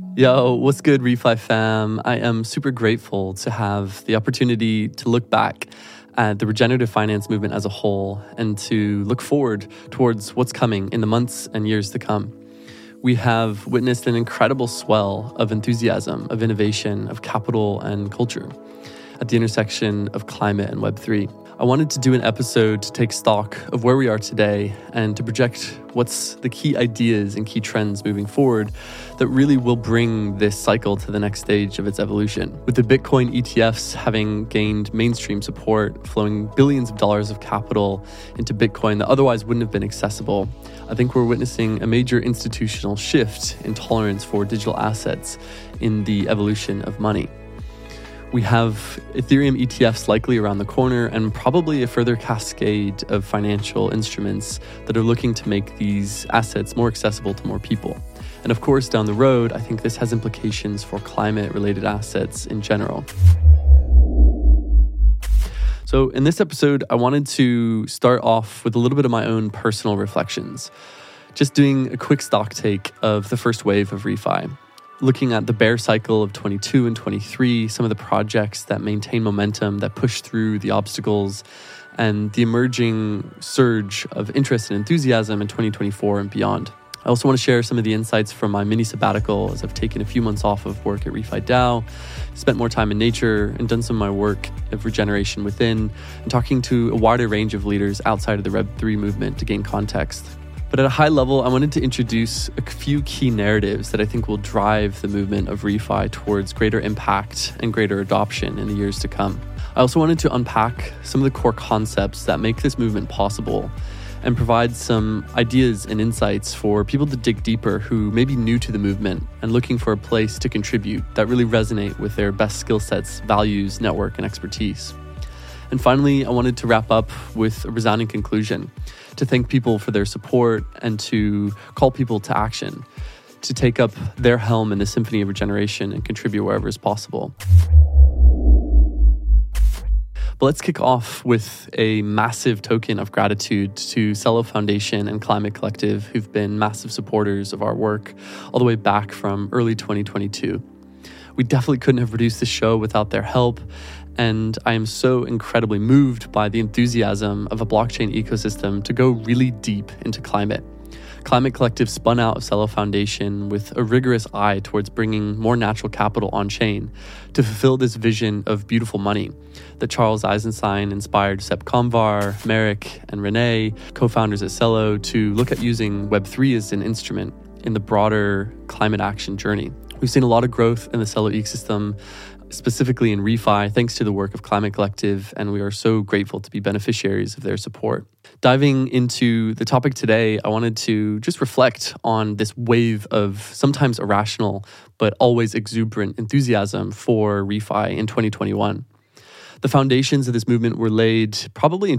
Yo, what's good, Refi fam? I am super grateful to have the opportunity to look back at the regenerative finance movement as a whole and to look forward towards what's coming in the months and years to come. We have witnessed an incredible swell of enthusiasm, of innovation, of capital and culture at the intersection of climate and Web3. I wanted to do an episode to take stock of where we are today and to project what's the key ideas and key trends moving forward that really will bring this cycle to the next stage of its evolution. With the Bitcoin ETFs having gained mainstream support, flowing billions of dollars of capital into Bitcoin that otherwise wouldn't have been accessible, I think we're witnessing a major institutional shift in tolerance for digital assets in the evolution of money. We have Ethereum ETFs likely around the corner and probably a further cascade of financial instruments that are looking to make these assets more accessible to more people. And of course, down the road, I think this has implications for climate-related assets in general. So in this episode, I wanted to start off with a little bit of my own personal reflections. Just doing a quick stock take of the first wave of refi. Looking at the bear cycle of 22 and 23, some of the projects that maintain momentum, that push through the obstacles, and the emerging surge of interest and enthusiasm in 2024 and beyond. I also want to share some of the insights from my mini sabbatical as I've taken a few months off of work at Refi DAO, spent more time in nature, and done some of my work of regeneration within, and talking to a wider range of leaders outside of the Web3 movement to gain context. But at a high level, I wanted to introduce a few key narratives that I think will drive the movement of refi towards greater impact and greater adoption in the years to come. I also wanted to unpack some of the core concepts that make this movement possible and provide some ideas and insights for people to dig deeper who may be new to the movement and looking for a place to contribute that really resonate with their best skill sets, values, network, and expertise. And finally, I wanted to wrap up with a resounding conclusion, to thank people for their support and to call people to action, to take up their helm in the symphony of regeneration and contribute wherever is possible. But let's kick off with a massive token of gratitude to Celo Foundation and Climate Collective, who've been massive supporters of our work all the way back from early 2022. We definitely couldn't have produced this show without their help, and I am so incredibly moved by the enthusiasm of a blockchain ecosystem to go really deep into climate. Climate Collective spun out of Celo Foundation with a rigorous eye towards bringing more natural capital on-chain to fulfill this vision of beautiful money that Charles Eisenstein inspired Seb Kamvar, Merrick, and Renee, co-founders at Celo, to look at using Web3 as an instrument in the broader climate action journey. We've seen a lot of growth in the Celo ecosystem, specifically in refi, thanks to the work of Climate Collective, and we are so grateful to be beneficiaries of their support. Diving into the topic today, I wanted to just reflect on this wave of sometimes irrational but always exuberant enthusiasm for refi in 2021. The foundations of this movement were laid probably in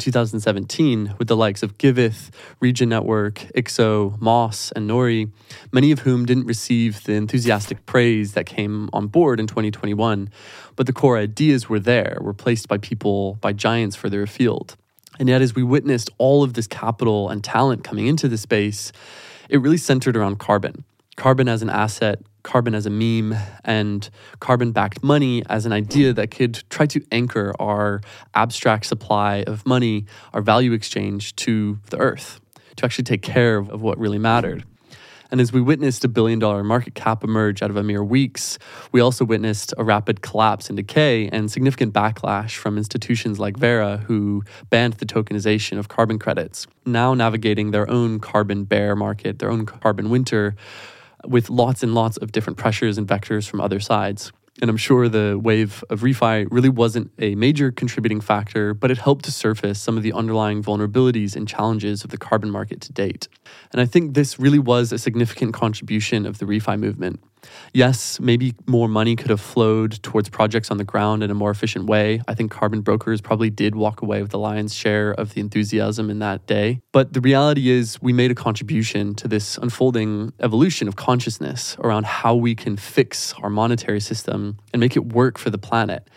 2017 with the likes of Giveth, Regen Network, IXO, Moss, and Nori, many of whom didn't receive the enthusiastic praise that came on board in 2021, but the core ideas were there, were placed by people, by giants further afield. And yet, as we witnessed all of this capital and talent coming into the space, it really centered around carbon. Carbon as an asset, carbon as a meme, and carbon-backed money as an idea that could try to anchor our abstract supply of money, our value exchange, to the earth, to actually take care of what really mattered. And as we witnessed a billion-dollar market cap emerge out of a mere weeks, we also witnessed a rapid collapse and decay and significant backlash from institutions like Vera, who banned the tokenization of carbon credits, now navigating their own carbon bear market, their own carbon winter, with lots and lots of different pressures and vectors from other sides. And I'm sure the wave of refi really wasn't a major contributing factor, but it helped to surface some of the underlying vulnerabilities and challenges of the carbon market to date. And I think this really was a significant contribution of the refi movement. Yes, maybe more money could have flowed towards projects on the ground in a more efficient way. I think carbon brokers probably did walk away with the lion's share of the enthusiasm in that day. But the reality is we made a contribution to this unfolding evolution of consciousness around how we can fix our monetary system and make it work for the planet.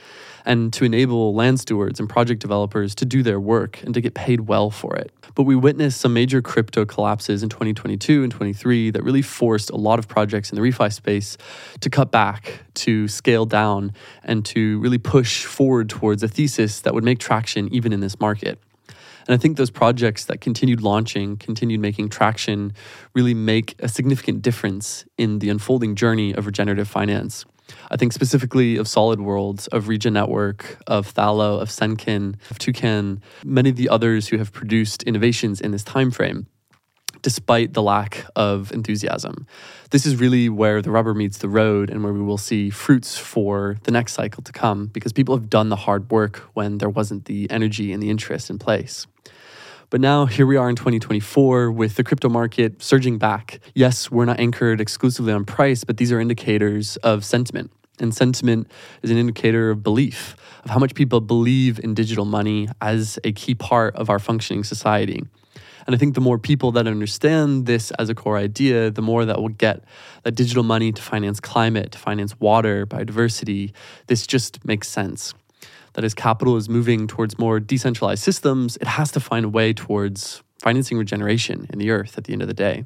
and to enable land stewards and project developers to do their work and to get paid well for it. But we witnessed some major crypto collapses in 2022 and 23 that really forced a lot of projects in the refi space to cut back, to scale down, and to really push forward towards a thesis that would make traction even in this market. And I think those projects that continued launching, continued making traction, really make a significant difference in the unfolding journey of regenerative finance. I think specifically of Solid Worlds, of Regen Network, of Thalo, of Senkin, of Toucan, many of the others who have produced innovations in this time frame, despite the lack of enthusiasm. This is really where the rubber meets the road and where we will see fruits for the next cycle to come, because people have done the hard work when there wasn't the energy and the interest in place. But now here we are in 2024 with the crypto market surging back. Yes, we're not anchored exclusively on price, but these are indicators of sentiment. And sentiment is an indicator of belief, of how much people believe in digital money as a key part of our functioning society. And I think the more people that understand this as a core idea, the more that we'll get that digital money to finance climate, to finance water, biodiversity. This just makes sense. That as capital is moving towards more decentralized systems, it has to find a way towards financing regeneration in the earth at the end of the day.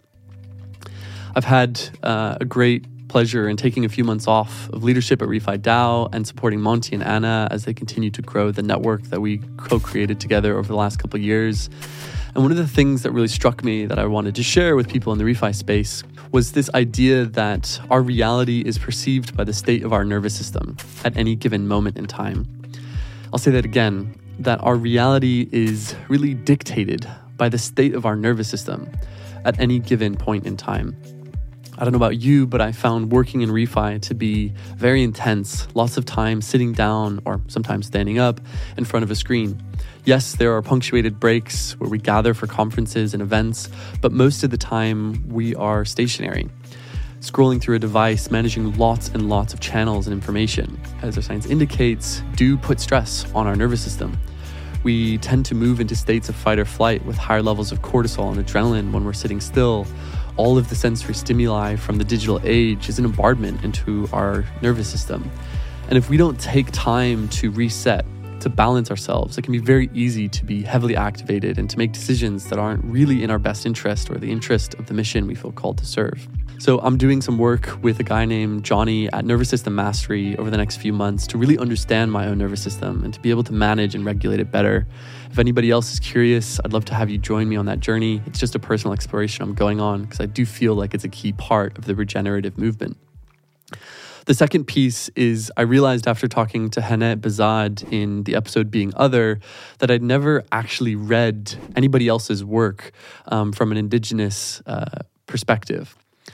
I've had a great pleasure in taking a few months off of leadership at ReFi DAO and supporting Monty and Anna as they continue to grow the network that we co-created together over the last couple of years. And one of the things that really struck me that I wanted to share with people in the refi space was this idea that our reality is perceived by the state of our nervous system at any given moment in time. I'll say that again, that our reality is really dictated by the state of our nervous system at any given point in time. I don't know about you, but I found working in refi to be very intense, lots of time sitting down or sometimes standing up in front of a screen. Yes, there are punctuated breaks where we gather for conferences and events, but most of the time we are stationary, scrolling through a device, managing lots and lots of channels and information, as our science indicates, do put stress on our nervous system. We tend to move into states of fight or flight with higher levels of cortisol and adrenaline when we're sitting still. All of the sensory stimuli from the digital age is an bombardment into our nervous system. And if we don't take time to reset, to balance ourselves, it can be very easy to be heavily activated and to make decisions that aren't really in our best interest or the interest of the mission we feel called to serve. So I'm doing some work with a guy named Johnny at Nervous System Mastery over the next few months to really understand my own nervous system and to be able to manage and regulate it better. If anybody else is curious, I'd love to have you join me on that journey. It's just a personal exploration I'm going on because I do feel like it's a key part of the regenerative movement. The second piece is I realized after talking to Hanet Bazad in the episode Being Other that I'd never actually read anybody else's work from an indigenous perspective.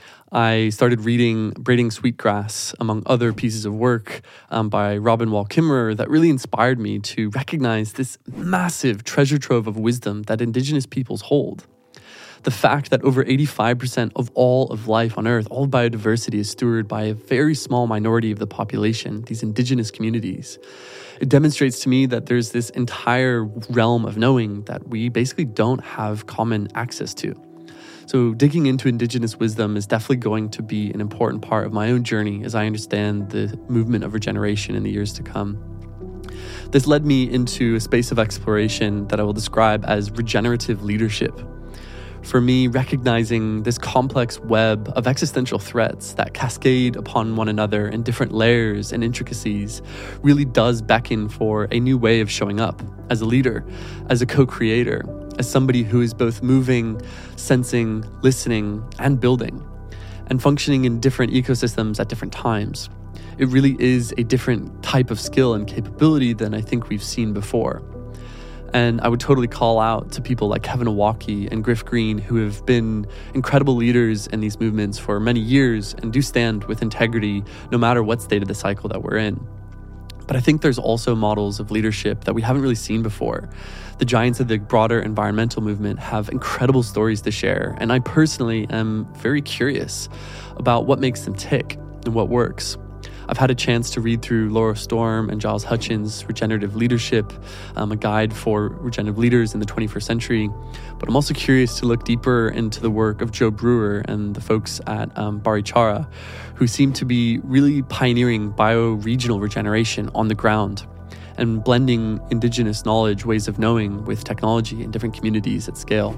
I started reading Braiding Sweetgrass, among other pieces of work by Robin Wall Kimmerer that really inspired me to recognize this massive treasure trove of wisdom that indigenous peoples hold. The fact that over 85% of all of life on Earth, all biodiversity is stewarded by a very small minority of the population, these indigenous communities. It demonstrates to me that there's this entire realm of knowing that we basically don't have common access to. So digging into indigenous wisdom is definitely going to be an important part of my own journey as I understand the movement of regeneration in the years to come. This led me into a space of exploration that I will describe as regenerative leadership. For me, recognizing this complex web of existential threats that cascade upon one another in different layers and intricacies really does beckon for a new way of showing up as a leader, as a co-creator, as somebody who is both moving, sensing, listening, and building, and functioning in different ecosystems at different times. It really is a different type of skill and capability than I think we've seen before. And I would totally call out to people like Kevin Owocki and Griff Green, who have been incredible leaders in these movements for many years and do stand with integrity no matter what state of the cycle that we're in. But I think there's also models of leadership that we haven't really seen before. The giants of the broader environmental movement have incredible stories to share, and I personally am very curious about what makes them tick and what works. I've had a chance to read through Laura Storm and Giles Hutchins' Regenerative Leadership, a guide for regenerative leaders in the 21st century. But I'm also curious to look deeper into the work of Joe Brewer and the folks at Barichara, who seem to be really pioneering bioregional regeneration on the ground. and blending indigenous knowledge, ways of knowing with technology in different communities at scale.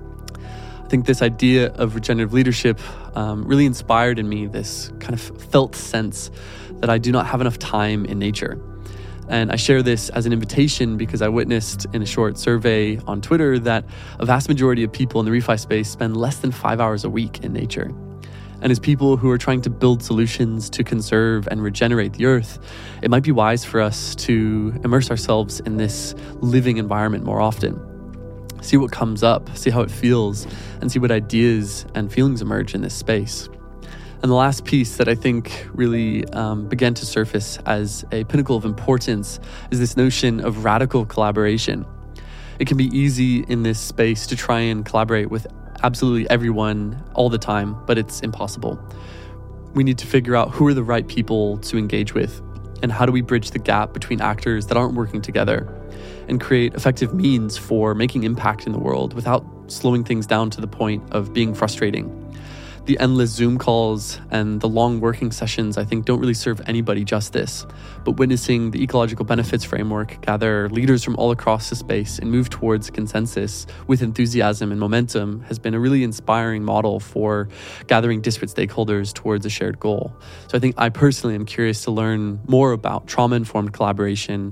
I think this idea of regenerative leadership really inspired in me this kind of felt sense that I do not have enough time in nature. And I share this as an invitation because I witnessed in a short survey on Twitter that a vast majority of people in the refi space spend less than 5 hours a week in nature. And as people who are trying to build solutions to conserve and regenerate the earth, it might be wise for us to immerse ourselves in this living environment more often. See what comes up, see how it feels, and see what ideas and feelings emerge in this space. And the last piece that I think really began to surface as a pinnacle of importance is this notion of radical collaboration. It can be easy in this space to try and collaborate with absolutely everyone all the time, but it's impossible. We need to figure out who are the right people to engage with, and how do we bridge the gap between actors that aren't working together and create effective means for making impact in the world without slowing things down to the point of being frustrating. The endless Zoom calls and the long working sessions, I think, don't really serve anybody justice. But witnessing the ecological benefits framework gather leaders from all across the space and move towards consensus with enthusiasm and momentum has been a really inspiring model for gathering disparate stakeholders towards a shared goal. So I think I personally am curious to learn more about trauma-informed collaboration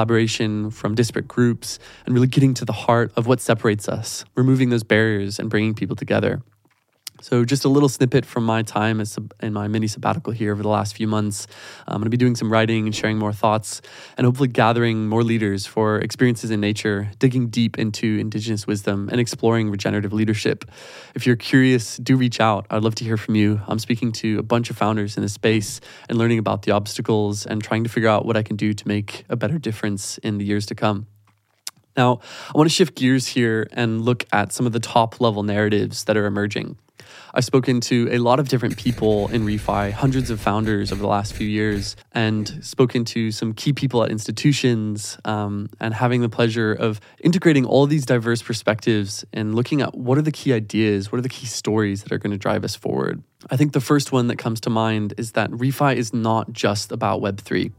from disparate groups, and really getting to the heart of what separates us, removing those barriers and bringing people together. So just a little snippet from my time in my mini sabbatical here over the last few months. I'm going to be doing some writing and sharing more thoughts, and hopefully gathering more leaders for experiences in nature, digging deep into indigenous wisdom and exploring regenerative leadership. If you're curious, do reach out. I'd love to hear from you. I'm speaking to a bunch of founders in this space and learning about the obstacles and trying to figure out what I can do to make a better difference in the years to come. Now, I want to shift gears here and look at some of the top level narratives that are emerging. I've spoken to a lot of different people in refi, hundreds of founders over the last few years, and spoken to some key people at institutions, and having the pleasure of integrating all these diverse perspectives and looking at what are the key ideas, what are the key stories that are going to drive us forward. I think the first one that comes to mind is that refi is not just about Web3.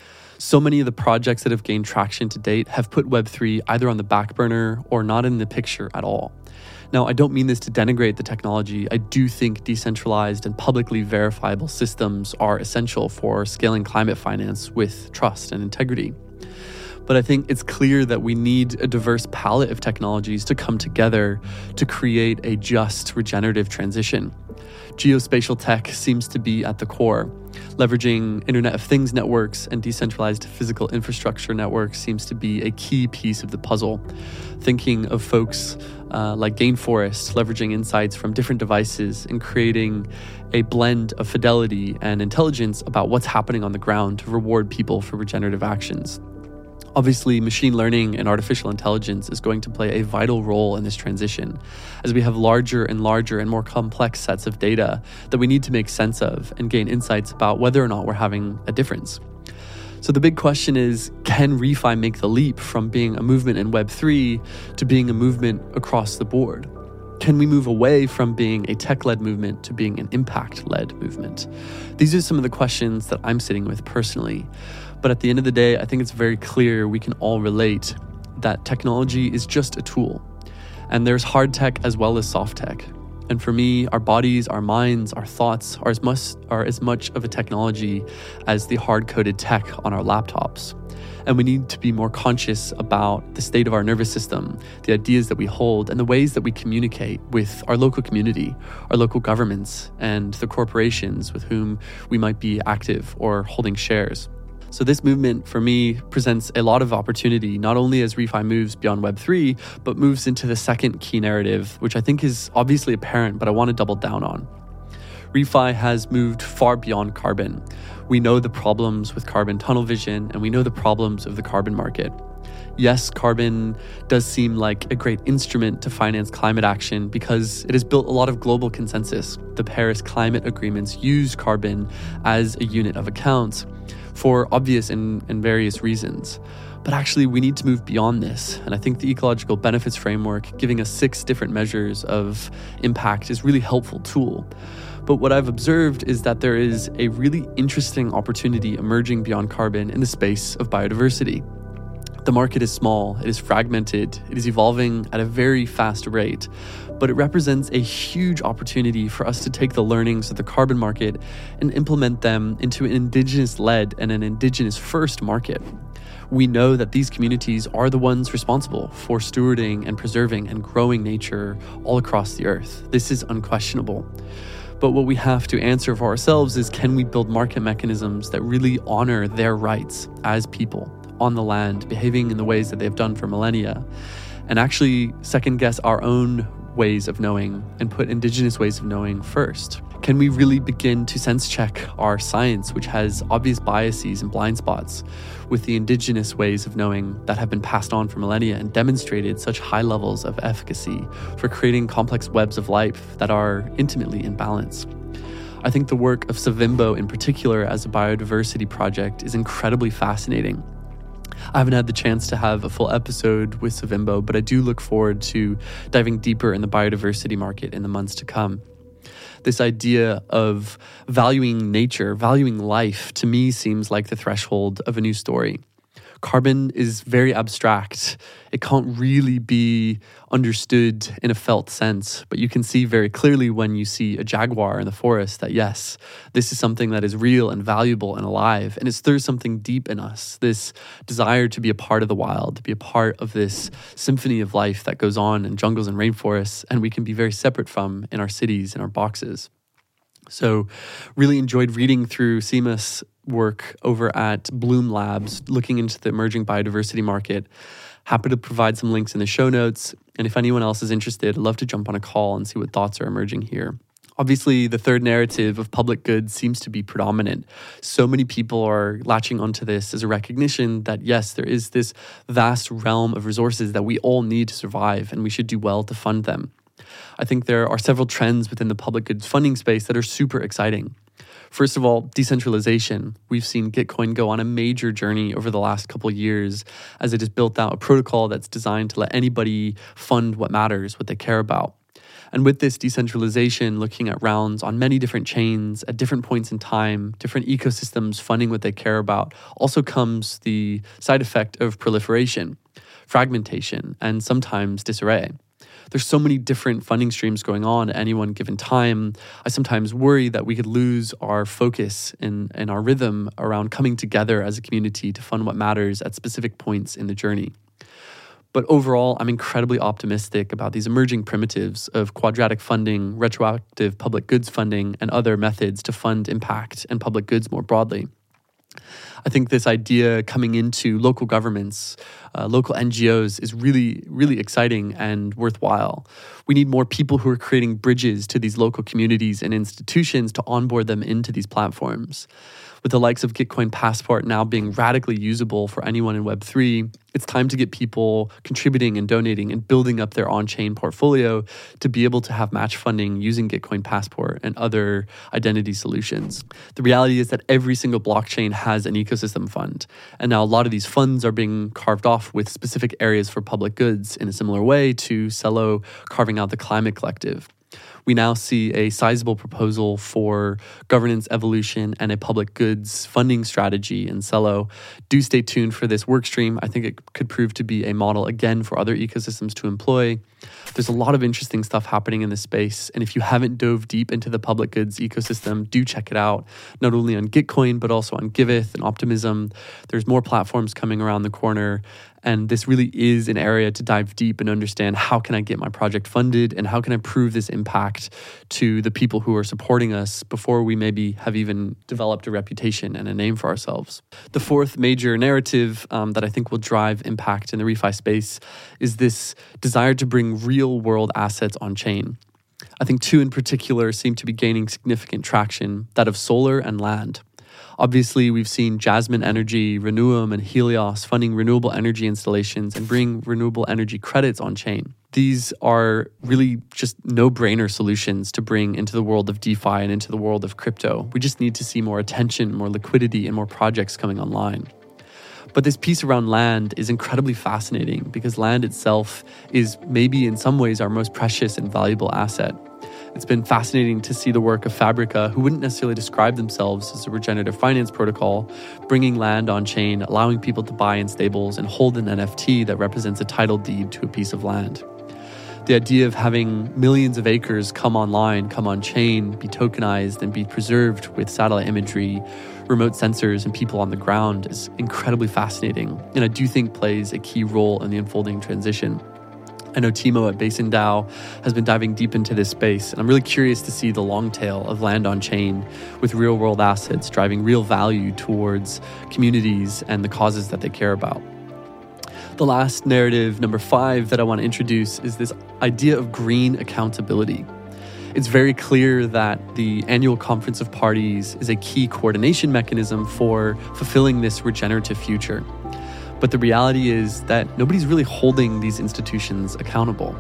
So many of the projects that have gained traction to date have put Web3 either on the back burner or not in the picture at all. Now, I don't mean this to denigrate the technology. I do think decentralized and publicly verifiable systems are essential for scaling climate finance with trust and integrity. But I think it's clear that we need a diverse palette of technologies to come together to create a just regenerative transition. Geospatial tech seems to be at the core. Leveraging Internet of Things networks and decentralized physical infrastructure networks seems to be a key piece of the puzzle. Thinking of folks like Gainforest, leveraging insights from different devices and creating a blend of fidelity and intelligence about what's happening on the ground to reward people for regenerative actions. Obviously, machine learning and artificial intelligence is going to play a vital role in this transition, as we have larger and more complex sets of data that we need to make sense of and gain insights about whether or not we're having a difference. So the big question is, can refi make the leap from being a movement in Web3 to being a movement across the board? Can we move away from being a tech-led movement to being an impact-led movement? These are some of the questions that I'm sitting with personally. But at the end of the day, I think it's very clear we can all relate that technology is just a tool. And there's hard tech as well as soft tech. And for me, our bodies, our minds, our thoughts are as much of a technology as the hard-coded tech on our laptops. And we need to be more conscious about the state of our nervous system, the ideas that we hold, and the ways that we communicate with our local community, our local governments, and the corporations with whom we might be active or holding shares. So this movement, for me, presents a lot of opportunity, not only as refi moves beyond Web3, but moves into the second key narrative, which I think is obviously apparent, but I want to double down on. Refi has moved far beyond carbon. We know the problems with carbon tunnel vision, and we know the problems of the carbon market. Yes, carbon does seem like a great instrument to finance climate action because it has built a lot of global consensus. The Paris climate agreements use carbon as a unit of account for obvious and various reasons. But actually, we need to move beyond this. And I think the ecological benefits framework, giving us 6 different measures of impact, is a really helpful tool. But what I've observed is that there is a really interesting opportunity emerging beyond carbon in the space of biodiversity. The market is small, it is fragmented, it is evolving at a very fast rate, but it represents a huge opportunity for us to take the learnings of the carbon market and implement them into an indigenous-led and an indigenous-first market. We know that these communities are the ones responsible for stewarding and preserving and growing nature all across the earth. This is unquestionable. But what we have to answer for ourselves is, can we build market mechanisms that really honor their rights as people on the land, behaving in the ways that they've done for millennia, and actually second guess our own ways of knowing and put indigenous ways of knowing first? Can we really begin to sense check our science, which has obvious biases and blind spots, with the indigenous ways of knowing that have been passed on for millennia and demonstrated such high levels of efficacy for creating complex webs of life that are intimately in balance? I think the work of Savimbo in particular as a biodiversity project is incredibly fascinating. I haven't had the chance to have a full episode with Savimbo, but I do look forward to diving deeper in the biodiversity market in the months to come. This idea of valuing nature, valuing life, to me seems like the threshold of a new story. Carbon is very abstract. It can't really be understood in a felt sense, but you can see very clearly when you see a jaguar in the forest that yes, this is something that is real and valuable and alive, and it stirs something deep in us, this desire to be a part of the wild, to be a part of this symphony of life that goes on in jungles and rainforests, and we can be very separate from in our cities, in our boxes. So really enjoyed reading through Seamus' work over at Bloom Labs, looking into the emerging biodiversity market. Happy to provide some links in the show notes. And if anyone else is interested, I'd love to jump on a call and see what thoughts are emerging here. Obviously, the third narrative of public good seems to be predominant. So many people are latching onto this as a recognition that, yes, there is this vast realm of resources that we all need to survive, and we should do well to fund them. I think there are several trends within the public goods funding space that are super exciting. First of all, decentralization. We've seen Gitcoin go on a major journey over the last couple of years as it has built out a protocol that's designed to let anybody fund what matters, what they care about. And with this decentralization, looking at rounds on many different chains at different points in time, different ecosystems funding what they care about, also comes the side effect of proliferation, fragmentation, and sometimes disarray. There's so many different funding streams going on at any one given time. I sometimes worry that we could lose our focus and our rhythm around coming together as a community to fund what matters at specific points in the journey. But overall, I'm incredibly optimistic about these emerging primitives of quadratic funding, retroactive public goods funding, and other methods to fund impact and public goods more broadly. I think this idea coming into local governments, local NGOs is really, really exciting and worthwhile. We need more people who are creating bridges to these local communities and institutions to onboard them into these platforms. With the likes of Gitcoin Passport now being radically usable for anyone in Web3, it's time to get people contributing and donating and building up their on-chain portfolio to be able to have match funding using Gitcoin Passport and other identity solutions. The reality is that every single blockchain has an ecosystem fund, and now a lot of these funds are being carved off with specific areas for public goods in a similar way to Celo carving out the Climate Collective. We now see a sizable proposal for governance evolution and a public goods funding strategy in Celo. Do stay tuned for this workstream. I think it could prove to be a model again for other ecosystems to employ. There's a lot of interesting stuff happening in this space. And if you haven't dove deep into the public goods ecosystem, do check it out, not only on Gitcoin, but also on Giveth and Optimism. There's more platforms coming around the corner. And this really is an area to dive deep and understand, how can I get my project funded and how can I prove this impact to the people who are supporting us before we maybe have even developed a reputation and a name for ourselves. The fourth major narrative that I think will drive impact in the refi space is this desire to bring real world assets on chain. I think two in particular seem to be gaining significant traction, that of solar and land. Obviously, we've seen Jasmine Energy, Renewium, and Helios funding renewable energy installations and bring renewable energy credits on chain. These are really just no-brainer solutions to bring into the world of DeFi and into the world of crypto. We just need to see more attention, more liquidity, and more projects coming online. But this piece around land is incredibly fascinating because land itself is maybe in some ways our most precious and valuable asset. It's been fascinating to see the work of Fabrica, who wouldn't necessarily describe themselves as a regenerative finance protocol, bringing land on chain, allowing people to buy in stables and hold an NFT that represents a title deed to a piece of land. The idea of having millions of acres come online, come on chain, be tokenized, and be preserved with satellite imagery, remote sensors, and people on the ground is incredibly fascinating, and I do think plays a key role in the unfolding transition. I know Timo at Basin DAO has been diving deep into this space, and I'm really curious to see the long tail of land on chain with real world assets driving real value towards communities and the causes that they care about. The last narrative, number 5, that I want to introduce is this idea of green accountability. It's very clear that the annual Conference of Parties is a key coordination mechanism for fulfilling this regenerative future. But the reality is that nobody's really holding these institutions accountable.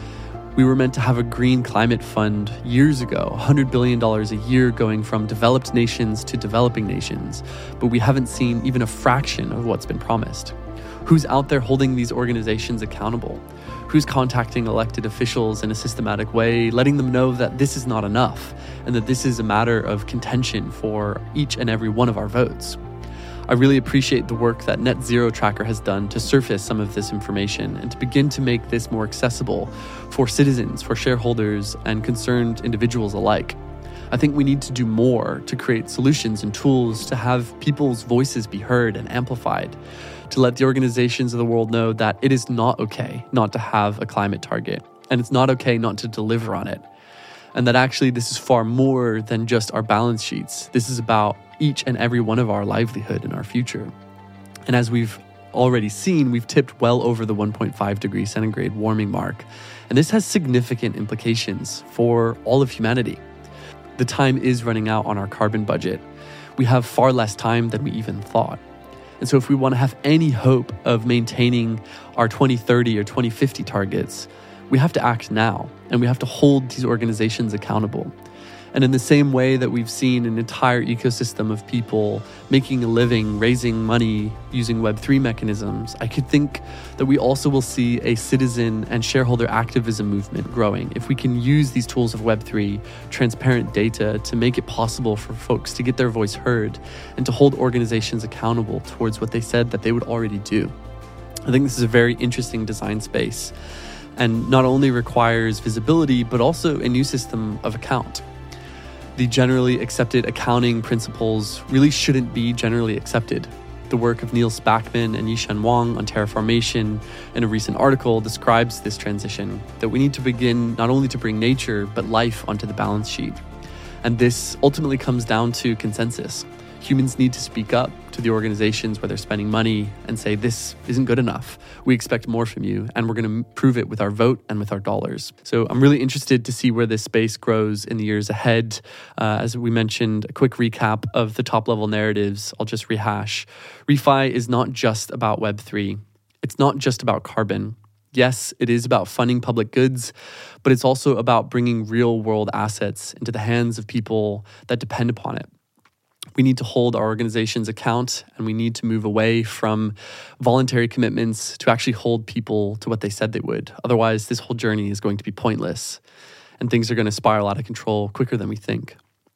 We were meant to have a green climate fund years ago, $100 billion a year going from developed nations to developing nations, but we haven't seen even a fraction of what's been promised. Who's out there holding these organizations accountable? Who's contacting elected officials in a systematic way, letting them know that this is not enough and that this is a matter of contention for each and every one of our votes? I really appreciate the work that Net Zero Tracker has done to surface some of this information and to begin to make this more accessible for citizens, for shareholders, and concerned individuals alike. I think we need to do more to create solutions and tools to have people's voices be heard and amplified, to let the organizations of the world know that it is not okay not to have a climate target, and it's not okay not to deliver on it. And that actually this is far more than just our balance sheets. This is about each and every one of our livelihood and our future. And as we've already seen, we've tipped well over the 1.5 degrees centigrade warming mark. And this has significant implications for all of humanity. The time is running out on our carbon budget. We have far less time than we even thought. And so if we want to have any hope of maintaining our 2030 or 2050 targets, we have to act now, and we have to hold these organizations accountable. And in the same way that we've seen an entire ecosystem of people making a living, raising money using Web3 mechanisms, I could think that we also will see a citizen and shareholder activism movement growing if we can use these tools of Web3, transparent data, to make it possible for folks to get their voice heard and to hold organizations accountable towards what they said that they would already do. I think this is a very interesting design space and not only requires visibility, but also a new system of account. The generally accepted accounting principles really shouldn't be generally accepted. The work of Neil Spackman and Yishan Wang on terraformation in a recent article describes this transition, that we need to begin not only to bring nature, but life onto the balance sheet. And this ultimately comes down to consensus. Humans need to speak up to the organizations where they're spending money and say, this isn't good enough. We expect more from you, and we're going to prove it with our vote and with our dollars. So I'm really interested to see where this space grows in the years ahead. As we mentioned, a quick recap of the top level narratives. I'll just rehash. ReFi is not just about Web3. It's not just about carbon. Yes, it is about funding public goods, but it's also about bringing real world assets into the hands of people that depend upon it. We need to hold our organizations account, and we need to move away from voluntary commitments to actually hold people to what they said they would. Otherwise, this whole journey is going to be pointless, and things are going to spiral out of control quicker than we think.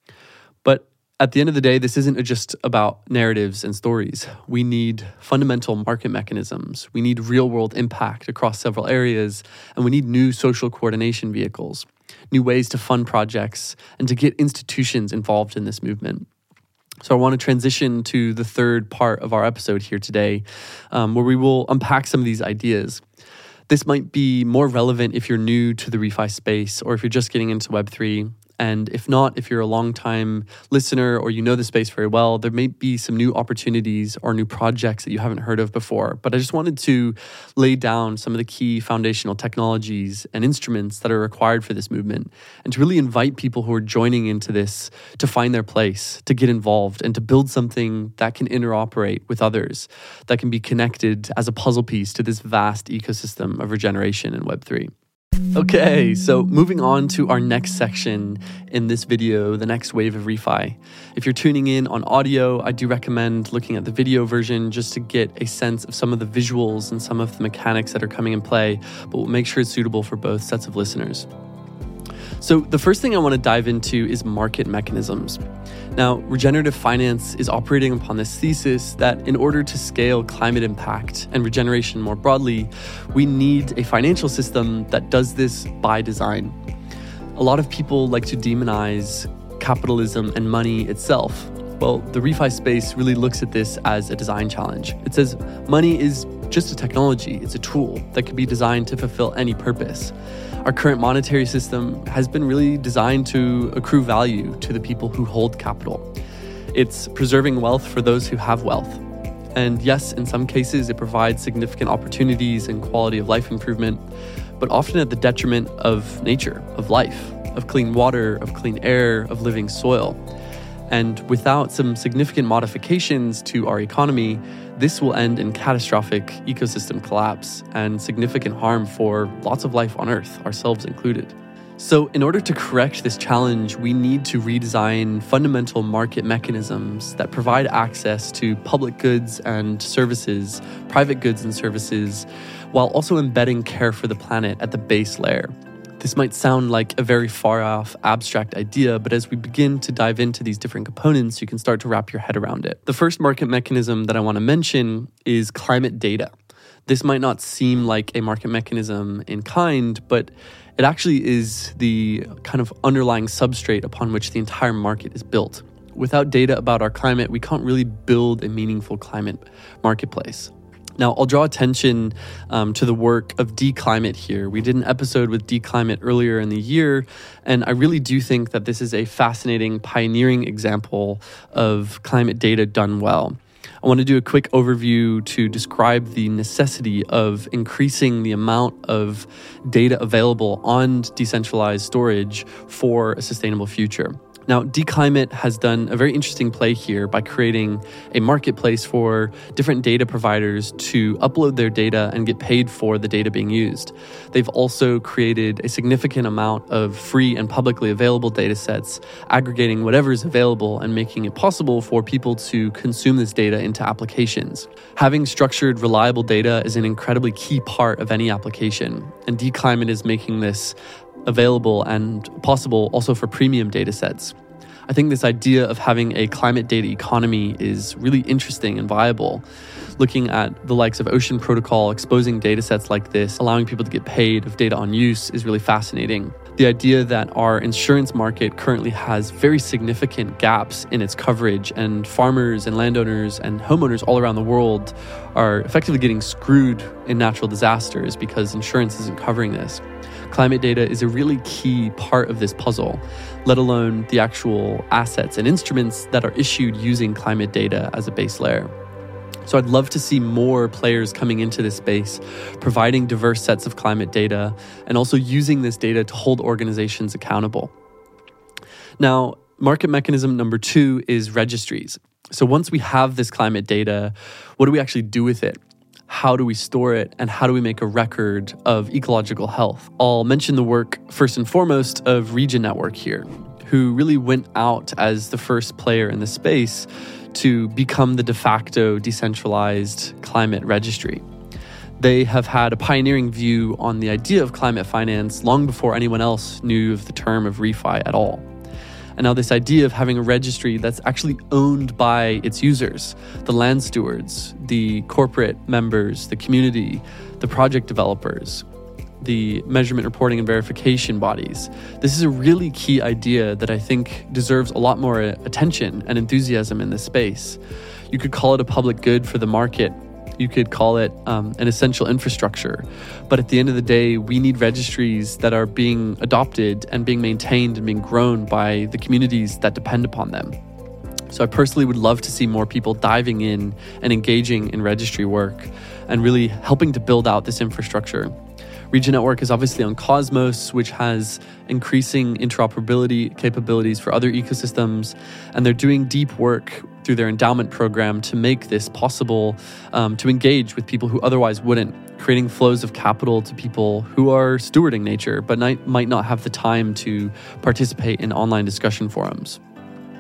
But at the end of the day, this isn't just about narratives and stories. We need fundamental market mechanisms. We need real-world impact across several areas, and we need new social coordination vehicles, new ways to fund projects, and to get institutions involved in this movement. So I want to transition to the third part of our episode here today, where we will unpack some of these ideas. This might be more relevant if you're new to the ReFi space or if you're just getting into Web3. And if not, if you're a long-time listener or you know the space very well, there may be some new opportunities or new projects that you haven't heard of before. But I just wanted to lay down some of the key foundational technologies and instruments that are required for this movement, and to really invite people who are joining into this to find their place, to get involved, and to build something that can interoperate with others, that can be connected as a puzzle piece to this vast ecosystem of regeneration in Web3. Okay, so moving on to our next section in this video, the next wave of ReFi. If you're tuning in on audio, I do recommend looking at the video version just to get a sense of some of the visuals and some of the mechanics that are coming in play, but we'll make sure it's suitable for both sets of listeners. So the first thing I want to dive into is market mechanisms. Now, regenerative finance is operating upon this thesis that in order to scale climate impact and regeneration more broadly, we need a financial system that does this by design. A lot of people like to demonize capitalism and money itself. Well, the refi space really looks at this as a design challenge. It says money is just a technology, it's a tool that can be designed to fulfill any purpose. Our current monetary system has been really designed to accrue value to the people who hold capital. It's preserving wealth for those who have wealth. And yes, in some cases, it provides significant opportunities and quality of life improvement, but often at the detriment of nature, of life, of clean water, of clean air, of living soil. And without some significant modifications to our economy, this will end in catastrophic ecosystem collapse and significant harm for lots of life on Earth, ourselves included. So in order to correct this challenge, we need to redesign fundamental market mechanisms that provide access to public goods and services, private goods and services, while also embedding care for the planet at the base layer. This might sound like a very far-off, abstract idea, but as we begin to dive into these different components, you can start to wrap your head around it. The first market mechanism that I want to mention is climate data. This might not seem like a market mechanism in kind, but it actually is the kind of underlying substrate upon which the entire market is built. Without data about our climate, we can't really build a meaningful climate marketplace. Now, I'll draw attention to the work of DClimate here. We did an episode with DClimate earlier in the year, and I really do think that this is a fascinating, pioneering example of climate data done well. I want to do a quick overview to describe the necessity of increasing the amount of data available on decentralized storage for a sustainable future. Now, DClimate has done a very interesting play here by creating a marketplace for different data providers to upload their data and get paid for the data being used. They've also created a significant amount of free and publicly available data sets, aggregating whatever is available and making it possible for people to consume this data into applications. Having structured, reliable data is an incredibly key part of any application, and DClimate is making this available and possible also for premium data sets. I think this idea of having a climate data economy is really interesting and viable. Looking at the likes of Ocean Protocol exposing data sets like this, allowing people to get paid of data on use is really fascinating. The idea that our insurance market currently has very significant gaps in its coverage, and farmers and landowners and homeowners all around the world are effectively getting screwed in natural disasters because insurance isn't covering this. Climate data is a really key part of this puzzle, let alone the actual assets and instruments that are issued using climate data as a base layer. So I'd love to see more players coming into this space, providing diverse sets of climate data, and also using this data to hold organizations accountable. Now, market mechanism number 2 is registries. So once we have this climate data, what do we actually do with it? How do we store it, and how do we make a record of ecological health? I'll mention the work, first and foremost, of Regen Network here, who really went out as the first player in the space to become the de facto decentralized climate registry. They have had a pioneering view on the idea of climate finance long before anyone else knew of the term of refi at all. And now this idea of having a registry that's actually owned by its users, the land stewards, the corporate members, the community, the project developers, the measurement, reporting, and verification bodies. This is a really key idea that I think deserves a lot more attention and enthusiasm in this space. You could call it a public good for the market. You could call it an essential infrastructure. But at the end of the day, we need registries that are being adopted and being maintained and being grown by the communities that depend upon them. So I personally would love to see more people diving in and engaging in registry work and really helping to build out this infrastructure. Regen Network is obviously on Cosmos, which has increasing interoperability capabilities for other ecosystems, and they're doing deep work through their endowment program to make this possible, to engage with people who otherwise wouldn't, creating flows of capital to people who are stewarding nature, but might not have the time to participate in online discussion forums.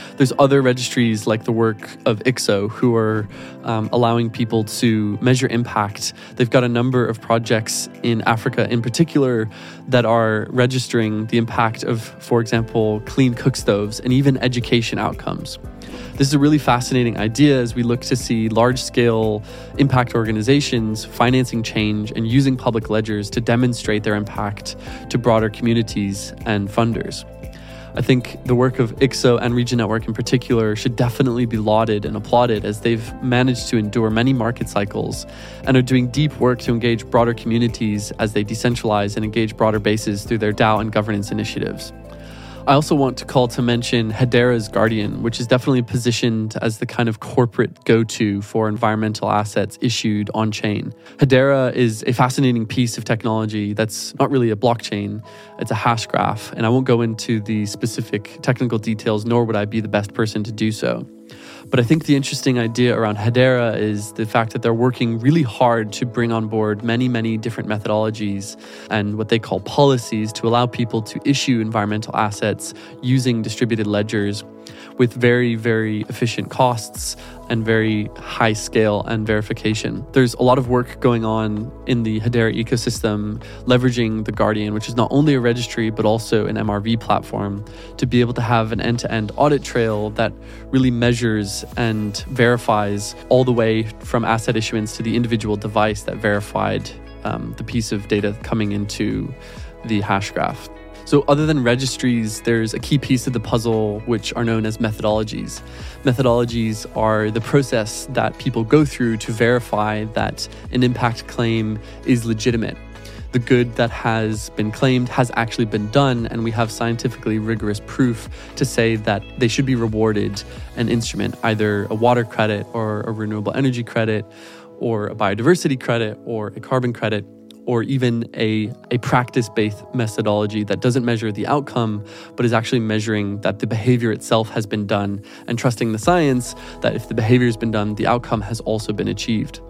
There's other registries like the work of ICSO who are allowing people to measure impact. They've got a number of projects in Africa in particular that are registering the impact of, for example, clean cook stoves and even education outcomes. This is a really fascinating idea as we look to see large-scale impact organizations financing change and using public ledgers to demonstrate their impact to broader communities and funders. I think the work of ICSO and Regen Network in particular should definitely be lauded and applauded as they've managed to endure many market cycles and are doing deep work to engage broader communities as they decentralize and engage broader bases through their DAO and governance initiatives. I also want to call to mention Hedera's Guardian, which is definitely positioned as the kind of corporate go-to for environmental assets issued on-chain. Hedera is a fascinating piece of technology that's not really a blockchain, it's a hash graph, and I won't go into the specific technical details, nor would I be the best person to do so. But I think the interesting idea around Hedera is the fact that they're working really hard to bring on board many, many different methodologies and what they call policies to allow people to issue environmental assets using distributed ledgers with very, very efficient costs and very high scale and verification. There's a lot of work going on in the Hedera ecosystem, leveraging the Guardian, which is not only a registry, but also an MRV platform, to be able to have an end-to-end audit trail that really measures and verifies all the way from asset issuance to the individual device that verified the piece of data coming into the hash graph. So other than registries, there's a key piece of the puzzle which are known as methodologies. Methodologies are the process that people go through to verify that an impact claim is legitimate. The good that has been claimed has actually been done, and we have scientifically rigorous proof to say that they should be rewarded an instrument, either a water credit or a renewable energy credit or a biodiversity credit or a carbon credit, or even a practice-based methodology that doesn't measure the outcome, but is actually measuring that the behavior itself has been done and trusting the science that if the behavior has been done, the outcome has also been achieved.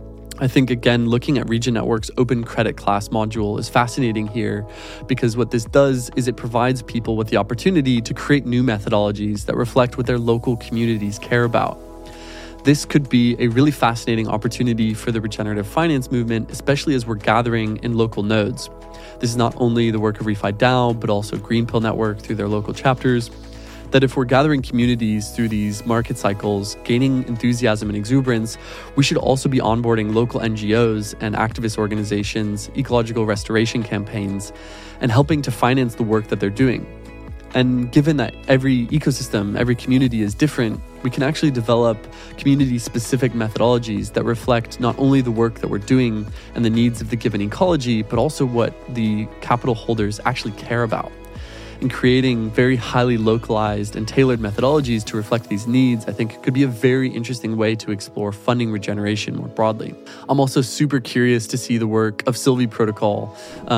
I think, again, looking at Regen Network's open credit class module is fascinating here because what this does is it provides people with the opportunity to create new methodologies that reflect what their local communities care about. This could be a really fascinating opportunity for the regenerative finance movement, especially as we're gathering in local nodes. This is not only the work of ReFi DAO, but also Greenpill Network through their local chapters, that if we're gathering communities through these market cycles, gaining enthusiasm and exuberance, we should also be onboarding local NGOs and activist organizations, ecological restoration campaigns, and helping to finance the work that they're doing. And given that every ecosystem, every community is different, we can actually develop community-specific methodologies that reflect not only the work that we're doing and the needs of the given ecology, but also what the capital holders actually care about. And creating very highly localized and tailored methodologies to reflect these needs, I think could be a very interesting way to explore funding regeneration more broadly. I'm also super curious to see the work of Sylvie Protocol.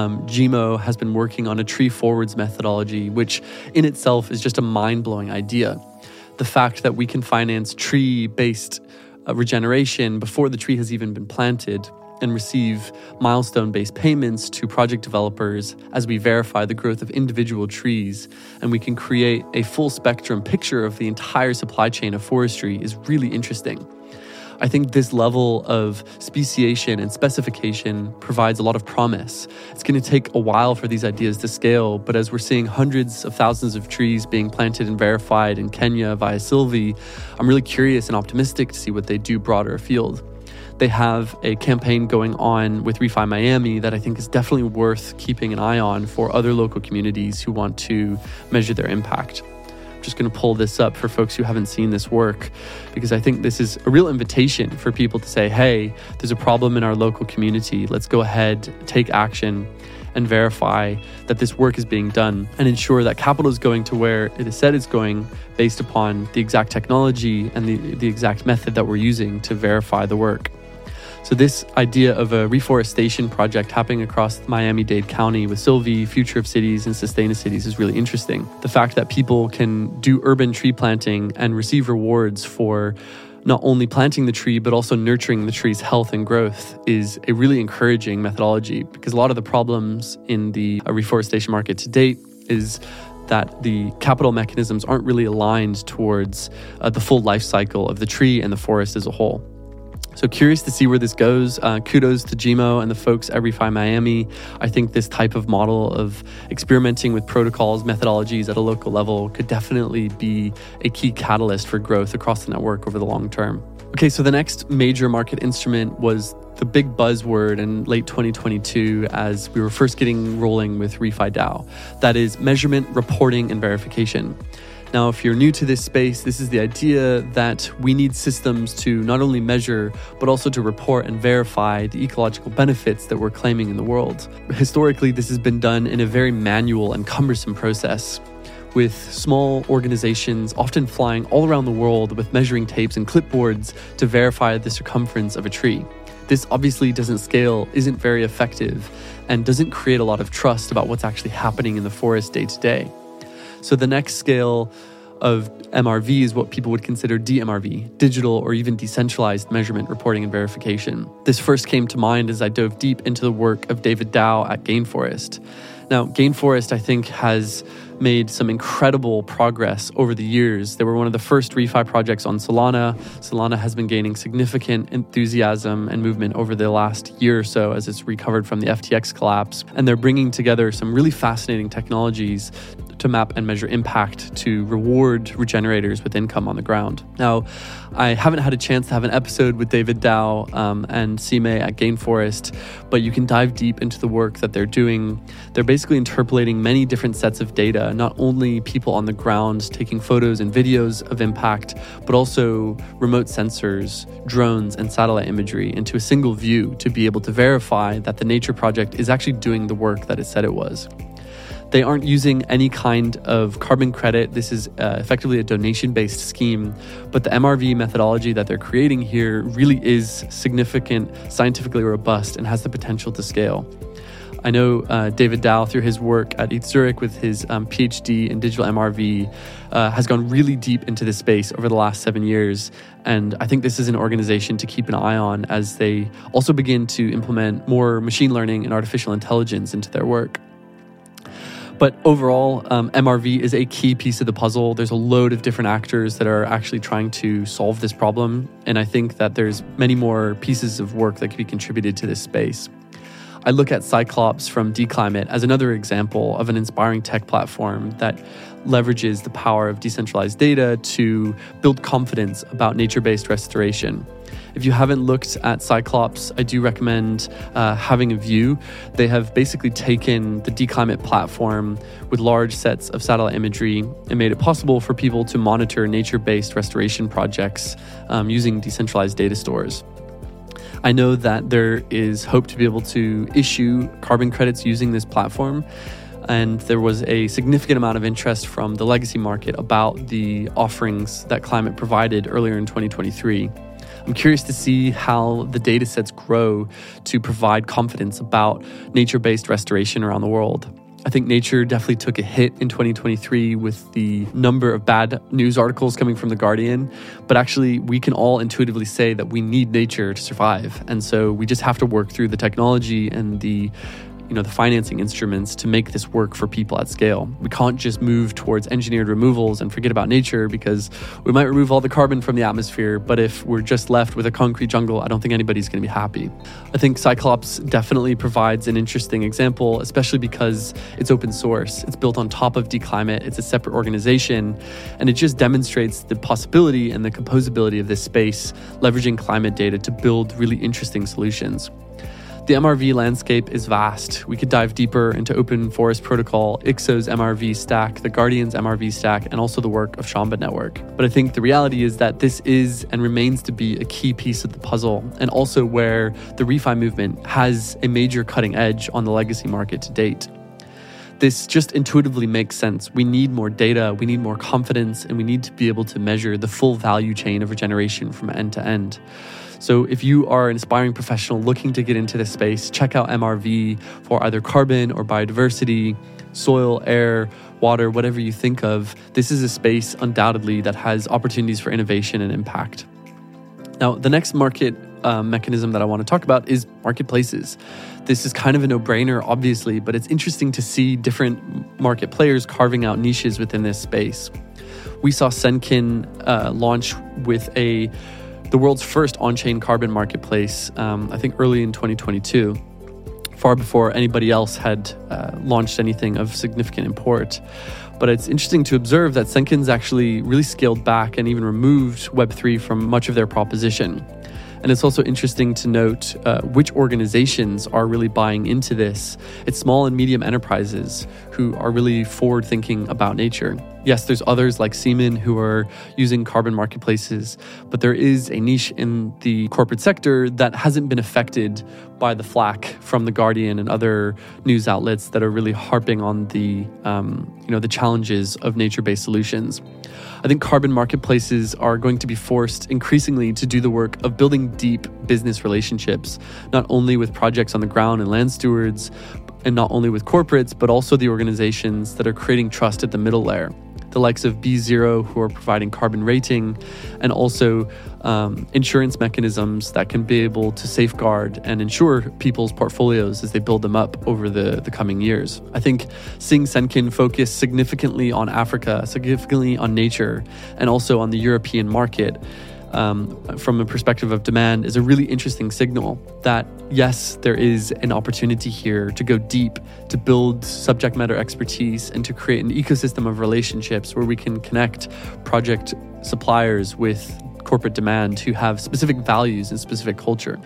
GMO has been working on a tree forwards methodology, which in itself is just a mind-blowing idea. The fact that we can finance tree-based regeneration before the tree has even been planted and receive milestone-based payments to project developers as we verify the growth of individual trees, and we can create a full spectrum picture of the entire supply chain of forestry is really interesting. I think this level of speciation and specification provides a lot of promise. It's going to take a while for these ideas to scale, but as we're seeing hundreds of thousands of trees being planted and verified in Kenya via Sylvie, I'm really curious and optimistic to see what they do broader afield. They have a campaign going on with ReFi Miami that I think is definitely worth keeping an eye on for other local communities who want to measure their impact. I'm just going to pull this up for folks who haven't seen this work because I think this is a real invitation for people to say, hey, there's a problem in our local community. Let's go ahead, take action, and verify that this work is being done and ensure that capital is going to where it is said it's going based upon the exact technology and the exact method that we're using to verify the work. So this idea of a reforestation project happening across Miami-Dade County with Sylvie, Future of Cities, and Sustain Cities is really interesting. The fact that people can do urban tree planting and receive rewards for not only planting the tree, but also nurturing the tree's health and growth is a really encouraging methodology because a lot of the problems in the reforestation market to date is that the capital mechanisms aren't really aligned towards the full life cycle of the tree and the forest as a whole. So curious to see where this goes. Kudos to Jimo and the folks at ReFi Miami. I think this type of model of experimenting with protocols, methodologies at a local level could definitely be a key catalyst for growth across the network over the long term. Okay, so the next major market instrument was the big buzzword in late 2022 as we were first getting rolling with ReFi DAO. That is measurement, reporting, and verification. Now, if you're new to this space, this is the idea that we need systems to not only measure, but also to report and verify the ecological benefits that we're claiming in the world. Historically, this has been done in a very manual and cumbersome process, with small organizations often flying all around the world with measuring tapes and clipboards to verify the circumference of a tree. This obviously doesn't scale, isn't very effective, and doesn't create a lot of trust about what's actually happening in the forest day to day. So the next scale of MRV is what people would consider DMRV, digital or even decentralized measurement, reporting, and verification. This first came to mind as I dove deep into the work of David Dow at Gainforest. Now, Gainforest, I think, has made some incredible progress over the years. They were one of the first ReFi projects on Solana. Solana has been gaining significant enthusiasm and movement over the last year or so as it's recovered from the FTX collapse. And they're bringing together some really fascinating technologies to map and measure impact to reward regenerators with income on the ground. Now, I haven't had a chance to have an episode with David Dow and Sime at Gainforest, but you can dive deep into the work that they're doing. They're basically interpolating many different sets of data, not only people on the ground taking photos and videos of impact, but also remote sensors, drones, and satellite imagery into a single view to be able to verify that the Nature Project is actually doing the work that it said it was. They aren't using any kind of carbon credit. This is effectively a donation-based scheme, but the MRV methodology that they're creating here really is significant, scientifically robust, and has the potential to scale. I know David Dow, through his work at ETH Zurich with his PhD in digital MRV, has gone really deep into this space over the last 7 years. And I think this is an organization to keep an eye on as they also begin to implement more machine learning and artificial intelligence into their work. But overall, MRV is a key piece of the puzzle. There's a load of different actors that are actually trying to solve this problem. And I think that there's many more pieces of work that can be contributed to this space. I look at Cyclops from Declimate as another example of an inspiring tech platform that leverages the power of decentralized data to build confidence about nature-based restoration. If you haven't looked at Cyclops, I do recommend having a view. They have basically taken the Declimate platform with large sets of satellite imagery and made it possible for people to monitor nature-based restoration projects using decentralized data stores. I know that there is hope to be able to issue carbon credits using this platform, and there was a significant amount of interest from the legacy market about the offerings that Climate provided earlier in 2023. I'm curious to see how the data sets grow to provide confidence about nature-based restoration around the world. I think nature definitely took a hit in 2023 with the number of bad news articles coming from The Guardian, but actually we can all intuitively say that we need nature to survive. And so we just have to work through the technology and the financing instruments to make this work for people at scale. We can't just move towards engineered removals and forget about nature, because we might remove all the carbon from the atmosphere, but if we're just left with a concrete jungle, I don't think anybody's going to be happy. I think Cyclops definitely provides an interesting example, especially because it's open source. It's built on top of Declimate. It's a separate organization, and it just demonstrates the possibility and the composability of this space, leveraging climate data to build really interesting solutions. The MRV landscape is vast. We could dive deeper into Open Forest Protocol, IXO's MRV stack, the Guardian's MRV stack, and also the work of Shamba Network. But I think the reality is that this is and remains to be a key piece of the puzzle, and also where the ReFi movement has a major cutting edge on the legacy market to date. This just intuitively makes sense. We need more data, we need more confidence, and we need to be able to measure the full value chain of regeneration from end to end. So if you are an aspiring professional looking to get into this space, check out MRV for either carbon or biodiversity, soil, air, water, whatever you think of. This is a space undoubtedly that has opportunities for innovation and impact. Now, the next market mechanism that I want to talk about is marketplaces. This is kind of a no-brainer, obviously, but it's interesting to see different market players carving out niches within this space. We saw Senkin launch with the world's first on-chain carbon marketplace, I think early in 2022, far before anybody else had launched anything of significant import. But it's interesting to observe that Senkin's actually really scaled back and even removed Web3 from much of their proposition. And it's also interesting to note which organizations are really buying into this. It's small and medium enterprises who are really forward-thinking about nature. Yes, there's others like Seaman who are using carbon marketplaces, but there is a niche in the corporate sector that hasn't been affected by the flack from The Guardian and other news outlets that are really harping on the challenges of nature-based solutions. I think carbon marketplaces are going to be forced increasingly to do the work of building deep business relationships, not only with projects on the ground and land stewards, and not only with corporates, but also the organizations that are creating trust at the middle layer. The likes of B0, who are providing carbon rating, and also insurance mechanisms that can be able to safeguard and insure people's portfolios as they build them up over the coming years. I think seeing Senkin focus significantly on Africa, significantly on nature, and also on the European market, from a perspective of demand, is a really interesting signal that, yes, there is an opportunity here to go deep, to build subject matter expertise, and to create an ecosystem of relationships where we can connect project suppliers with corporate demand who have specific values and specific culture.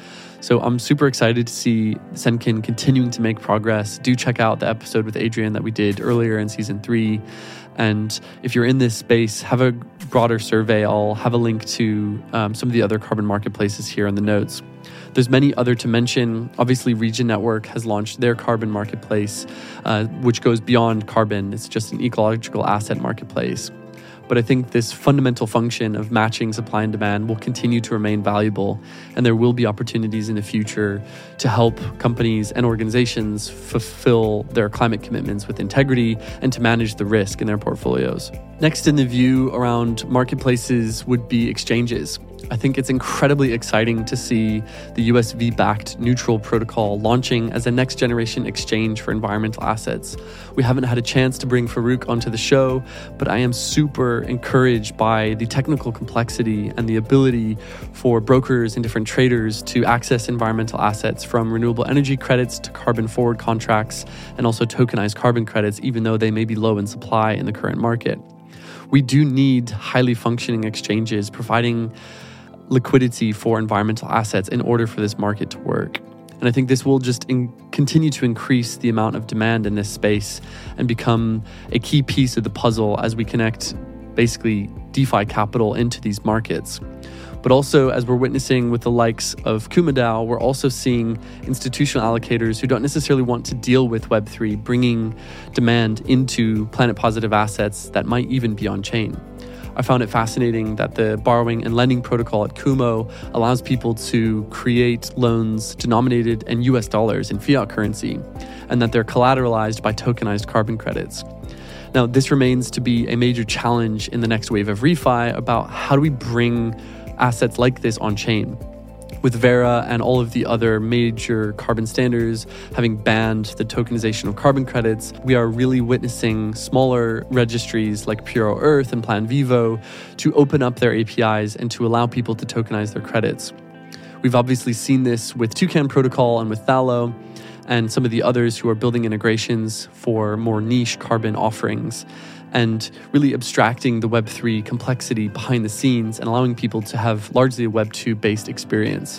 So I'm super excited to see Senkin continuing to make progress. Do check out the episode with Adrian that we did earlier in season 3. And if you're in this space, have a broader survey. I'll have a link to some of the other carbon marketplaces here in the notes. There's many other to mention. Obviously, Region Network has launched their carbon marketplace, which goes beyond carbon. It's just an ecological asset marketplace. But I think this fundamental function of matching supply and demand will continue to remain valuable, and there will be opportunities in the future to help companies and organizations fulfill their climate commitments with integrity and to manage the risk in their portfolios. Next in the view around marketplaces would be exchanges. I think it's incredibly exciting to see the USV-backed Neutral Protocol launching as a next-generation exchange for environmental assets. We haven't had a chance to bring Farouk onto the show, but I am super encouraged by the technical complexity and the ability for brokers and different traders to access environmental assets, from renewable energy credits to carbon forward contracts, and also tokenized carbon credits, even though they may be low in supply in the current market. We do need highly functioning exchanges providing liquidity for environmental assets in order for this market to work. And I think this will just continue to increase the amount of demand in this space and become a key piece of the puzzle as we connect basically DeFi capital into these markets. But also, as we're witnessing with the likes of KumaDAO, we're also seeing institutional allocators who don't necessarily want to deal with Web3 bringing demand into planet positive assets that might even be on chain. I found it fascinating that the borrowing and lending protocol at Kumo allows people to create loans denominated in US dollars in fiat currency, and that they're collateralized by tokenized carbon credits. Now, this remains to be a major challenge in the next wave of refi about how do we bring assets like this on chain. With Vera and all of the other major carbon standards having banned the tokenization of carbon credits, we are really witnessing smaller registries like Puro Earth and Plan Vivo to open up their APIs and to allow people to tokenize their credits. We've obviously seen this with Toucan Protocol and with Thalo, and some of the others who are building integrations for more niche carbon offerings, and really abstracting the Web3 complexity behind the scenes and allowing people to have largely a Web2-based experience.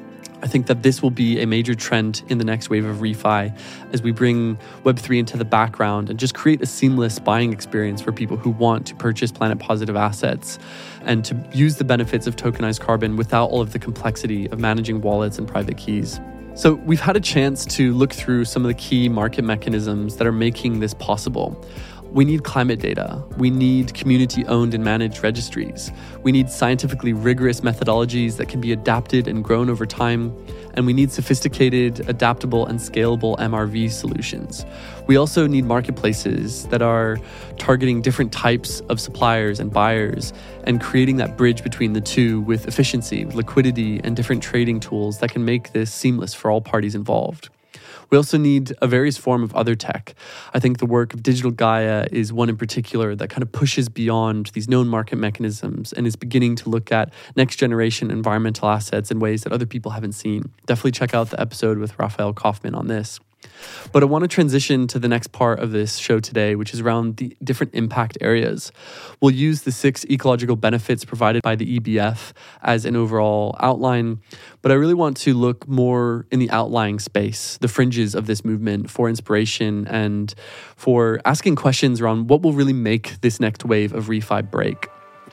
I think that this will be a major trend in the next wave of refi as we bring Web3 into the background and just create a seamless buying experience for people who want to purchase planet positive assets and to use the benefits of tokenized carbon without all of the complexity of managing wallets and private keys. So we've had a chance to look through some of the key market mechanisms that are making this possible. We need climate data. We need community-owned and managed registries. We need scientifically rigorous methodologies that can be adapted and grown over time. And we need sophisticated, adaptable, and scalable MRV solutions. We also need marketplaces that are targeting different types of suppliers and buyers and creating that bridge between the two with efficiency, liquidity, and different trading tools that can make this seamless for all parties involved. We also need a various form of other tech. I think the work of Digital Gaia is one in particular that kind of pushes beyond these known market mechanisms and is beginning to look at next generation environmental assets in ways that other people haven't seen. Definitely check out the episode with Raphael Kaufman on this. But I want to transition to the next part of this show today, which is around the different impact areas. We'll use the 6 ecological benefits provided by the EBF as an overall outline, but I really want to look more in the outlying space, the fringes of this movement, for inspiration and for asking questions around what will really make this next wave of refi break.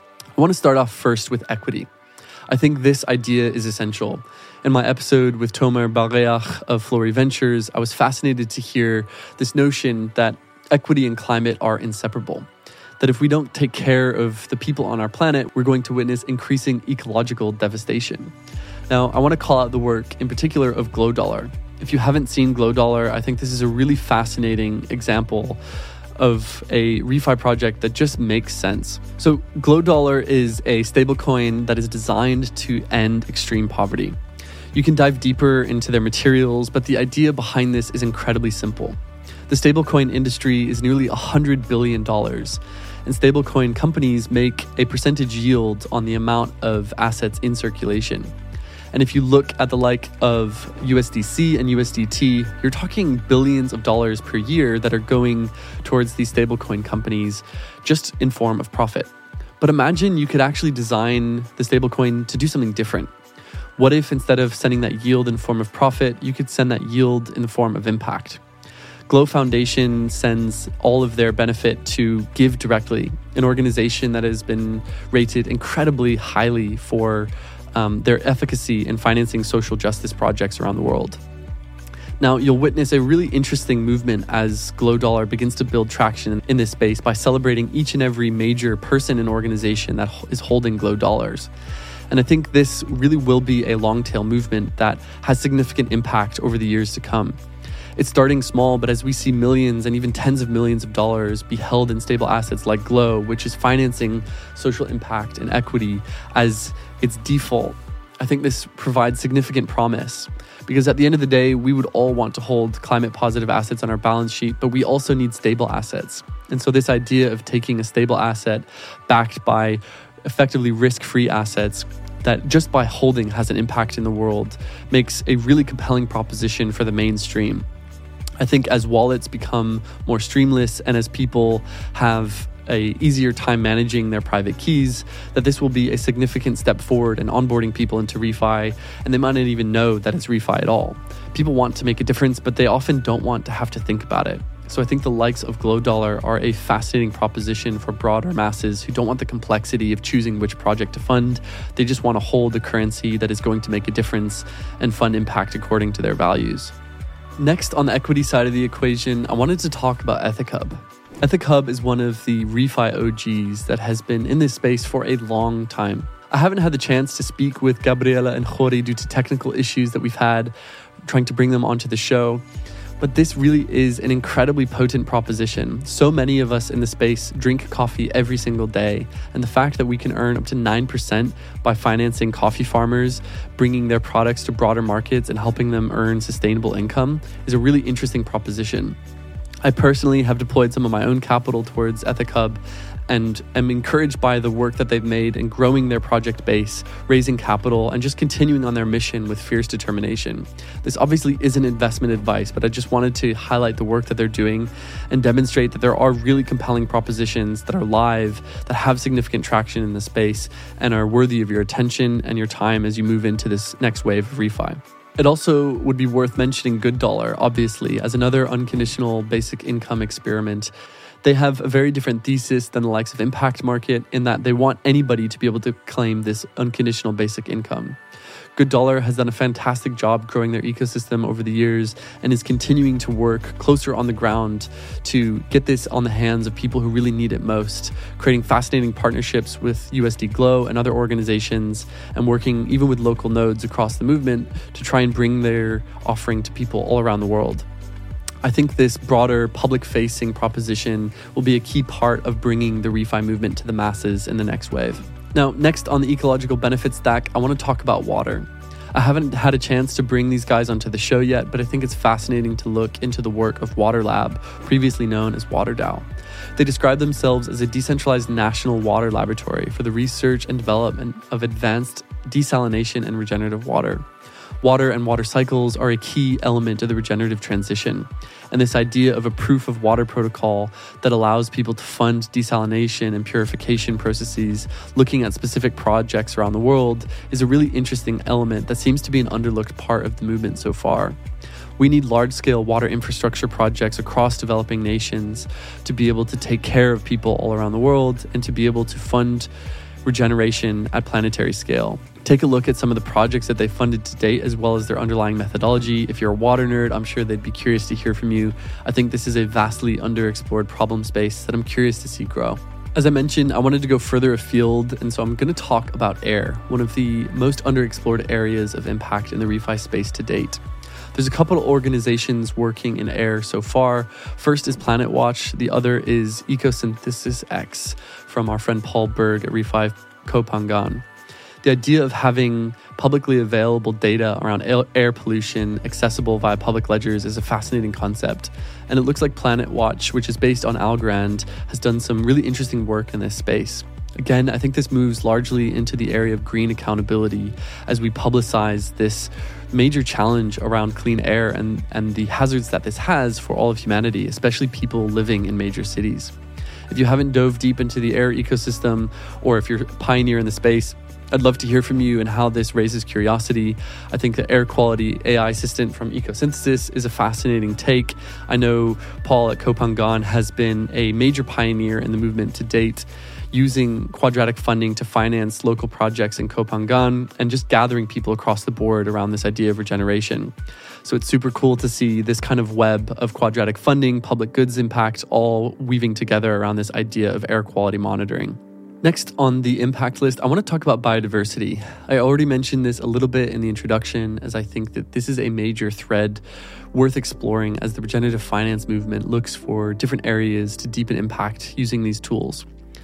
I want to start off first with equity. I think this idea is essential. In my episode with Tomer Bar-Reach of Flori Ventures, I was fascinated to hear this notion that equity and climate are inseparable. That if we don't take care of the people on our planet, we're going to witness increasing ecological devastation. Now, I want to call out the work in particular of Glow Dollar. If you haven't seen Glow Dollar, I think this is a really fascinating example of a refi project that just makes sense. So Glow Dollar is a stablecoin that is designed to end extreme poverty. You can dive deeper into their materials, but the idea behind this is incredibly simple. The stablecoin industry is nearly $100 billion, and stablecoin companies make a percentage yield on the amount of assets in circulation. And if you look at the like of USDC and USDT, you're talking billions of dollars per year that are going towards these stablecoin companies just in form of profit. But imagine you could actually design the stablecoin to do something different. What if instead of sending that yield in form of profit, you could send that yield in the form of impact? Glow Foundation sends all of their benefit to Give Directly, an organization that has been rated incredibly highly for their efficacy in financing social justice projects around the world. Now, you'll witness a really interesting movement as Glow Dollar begins to build traction in this space by celebrating each and every major person and organization that is holding Glow Dollars. And I think this really will be a long-tail movement that has significant impact over the years to come. It's starting small, but as we see millions and even tens of millions of dollars be held in stable assets like Glow, which is financing social impact and equity as its default, I think this provides significant promise. Because at the end of the day, we would all want to hold climate positive assets on our balance sheet, but we also need stable assets. And so this idea of taking a stable asset backed by effectively risk-free assets that just by holding has an impact in the world makes a really compelling proposition for the mainstream. I think as wallets become more streamless and as people have a easier time managing their private keys, that this will be a significant step forward in onboarding people into refi, and they might not even know that it's refi at all. People want to make a difference, but they often don't want to have to think about it. So I think the likes of Glow Dollar are a fascinating proposition for broader masses who don't want the complexity of choosing which project to fund. They just want to hold a currency that is going to make a difference and fund impact according to their values. Next, on the equity side of the equation, I wanted to talk about EthicHub. EthicHub is one of the refi OGs that has been in this space for a long time. I haven't had the chance to speak with Gabriela and Jorge due to technical issues that we've had trying to bring them onto the show. But this really is an incredibly potent proposition. So many of us in the space drink coffee every single day. And the fact that we can earn up to 9% by financing coffee farmers, bringing their products to broader markets and helping them earn sustainable income is a really interesting proposition. I personally have deployed some of my own capital towards EthicHub and am encouraged by the work that they've made in growing their project base, raising capital, and just continuing on their mission with fierce determination. This obviously isn't investment advice, but I just wanted to highlight the work that they're doing and demonstrate that there are really compelling propositions that are live, that have significant traction in the space, and are worthy of your attention and your time as you move into this next wave of refi. It also would be worth mentioning Good Dollar, obviously, as another unconditional basic income experiment. They have a very different thesis than the likes of Impact Market in that they want anybody to be able to claim this unconditional basic income. Good Dollar has done a fantastic job growing their ecosystem over the years and is continuing to work closer on the ground to get this on the hands of people who really need it most, creating fascinating partnerships with USD Glow and other organizations, and working even with local nodes across the movement to try and bring their offering to people all around the world. I think this broader public-facing proposition will be a key part of bringing the refi movement to the masses in the next wave. Now, next on the ecological benefits stack, I want to talk about water. I haven't had a chance to bring these guys onto the show yet, but I think it's fascinating to look into the work of Water Lab, previously known as WaterDAO. They describe themselves as a decentralized national water laboratory for the research and development of advanced desalination and regenerative water. Water and water cycles are a key element of the regenerative transition, and this idea of a proof of water protocol that allows people to fund desalination and purification processes looking at specific projects around the world is a really interesting element that seems to be an underlooked part of the movement so far. We need large-scale water infrastructure projects across developing nations to be able to take care of people all around the world and to be able to fund regeneration at planetary scale. Take a look at some of the projects that they funded to date, as well as their underlying methodology. If you're a water nerd, I'm sure they'd be curious to hear from you. I think this is a vastly underexplored problem space that I'm curious to see grow. As I mentioned, I wanted to go further afield, and so I'm going to talk about air, one of the most underexplored areas of impact in the refi space to date. There's a couple of organizations working in air so far. First is Planet Watch. The other is Ecosynthesis X from our friend Paul Berg at Refi Kopangan. The idea of having publicly available data around air pollution accessible via public ledgers is a fascinating concept. And it looks like Planet Watch, which is based on Algorand, has done some really interesting work in this space. Again, I think this moves largely into the area of green accountability as we publicize this major challenge around clean air and the hazards that this has for all of humanity, especially people living in major cities. If you haven't dove deep into the air ecosystem, or if you're a pioneer in the space, I'd love to hear from you and how this raises curiosity. I think the air quality AI assistant from Ecosynthesis is a fascinating take. I know Paul at Kopangan has been a major pioneer in the movement to date, using quadratic funding to finance local projects in Kopangan and just gathering people across the board around this idea of regeneration. So it's super cool to see this kind of web of quadratic funding, public goods impact, all weaving together around this idea of air quality monitoring. Next on the impact list, I want to talk about biodiversity. I already mentioned this a little bit in the introduction, as I think that this is a major thread worth exploring as the regenerative finance movement looks for different areas to deepen impact using these tools.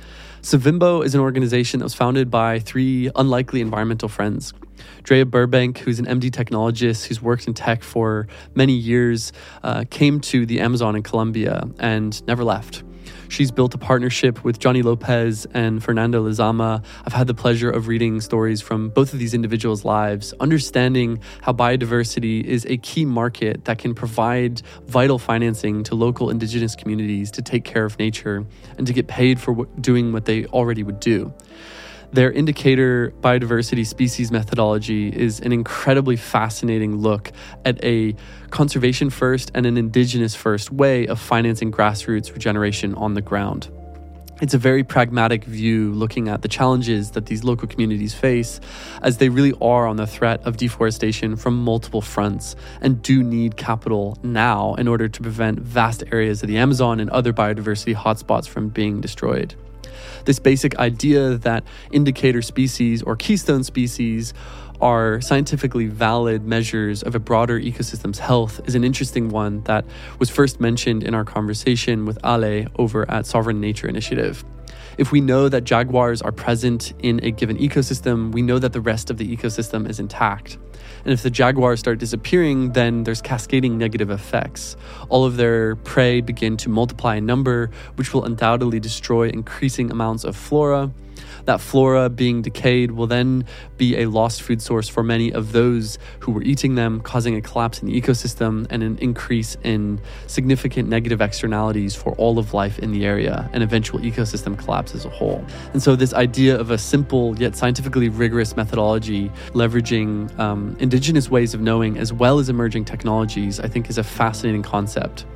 Savimbo is an organization that was founded by three unlikely environmental friends. Drea Burbank, who's an MD technologist who's worked in tech for many years, came to the Amazon in Colombia and never left. She's built a partnership with Johnny Lopez and Fernando Lizama. I've had the pleasure of reading stories from both of these individuals' lives, understanding how biodiversity is a key market that can provide vital financing to local indigenous communities to take care of nature and to get paid for doing what they already would do. Their indicator biodiversity species methodology is an incredibly fascinating look at a conservation first and an indigenous first way of financing grassroots regeneration on the ground. It's a very pragmatic view looking at the challenges that these local communities face, as they really are on the threat of deforestation from multiple fronts and do need capital now in order to prevent vast areas of the Amazon and other biodiversity hotspots from being destroyed. This basic idea that indicator species or keystone species are scientifically valid measures of a broader ecosystem's health is an interesting one that was first mentioned in our conversation with Ale over at Sovereign Nature Initiative. If we know that jaguars are present in a given ecosystem, we know that the rest of the ecosystem is intact. And if the jaguars start disappearing, then there's cascading negative effects. All of their prey begin to multiply in number, which will undoubtedly destroy increasing amounts of flora. That flora being decayed will then be a lost food source for many of those who were eating them, causing a collapse in the ecosystem and an increase in significant negative externalities for all of life in the area, and eventual ecosystem collapse as a whole. And so this idea of a simple yet scientifically rigorous methodology leveraging indigenous ways of knowing as well as emerging technologies, I think is a fascinating concept.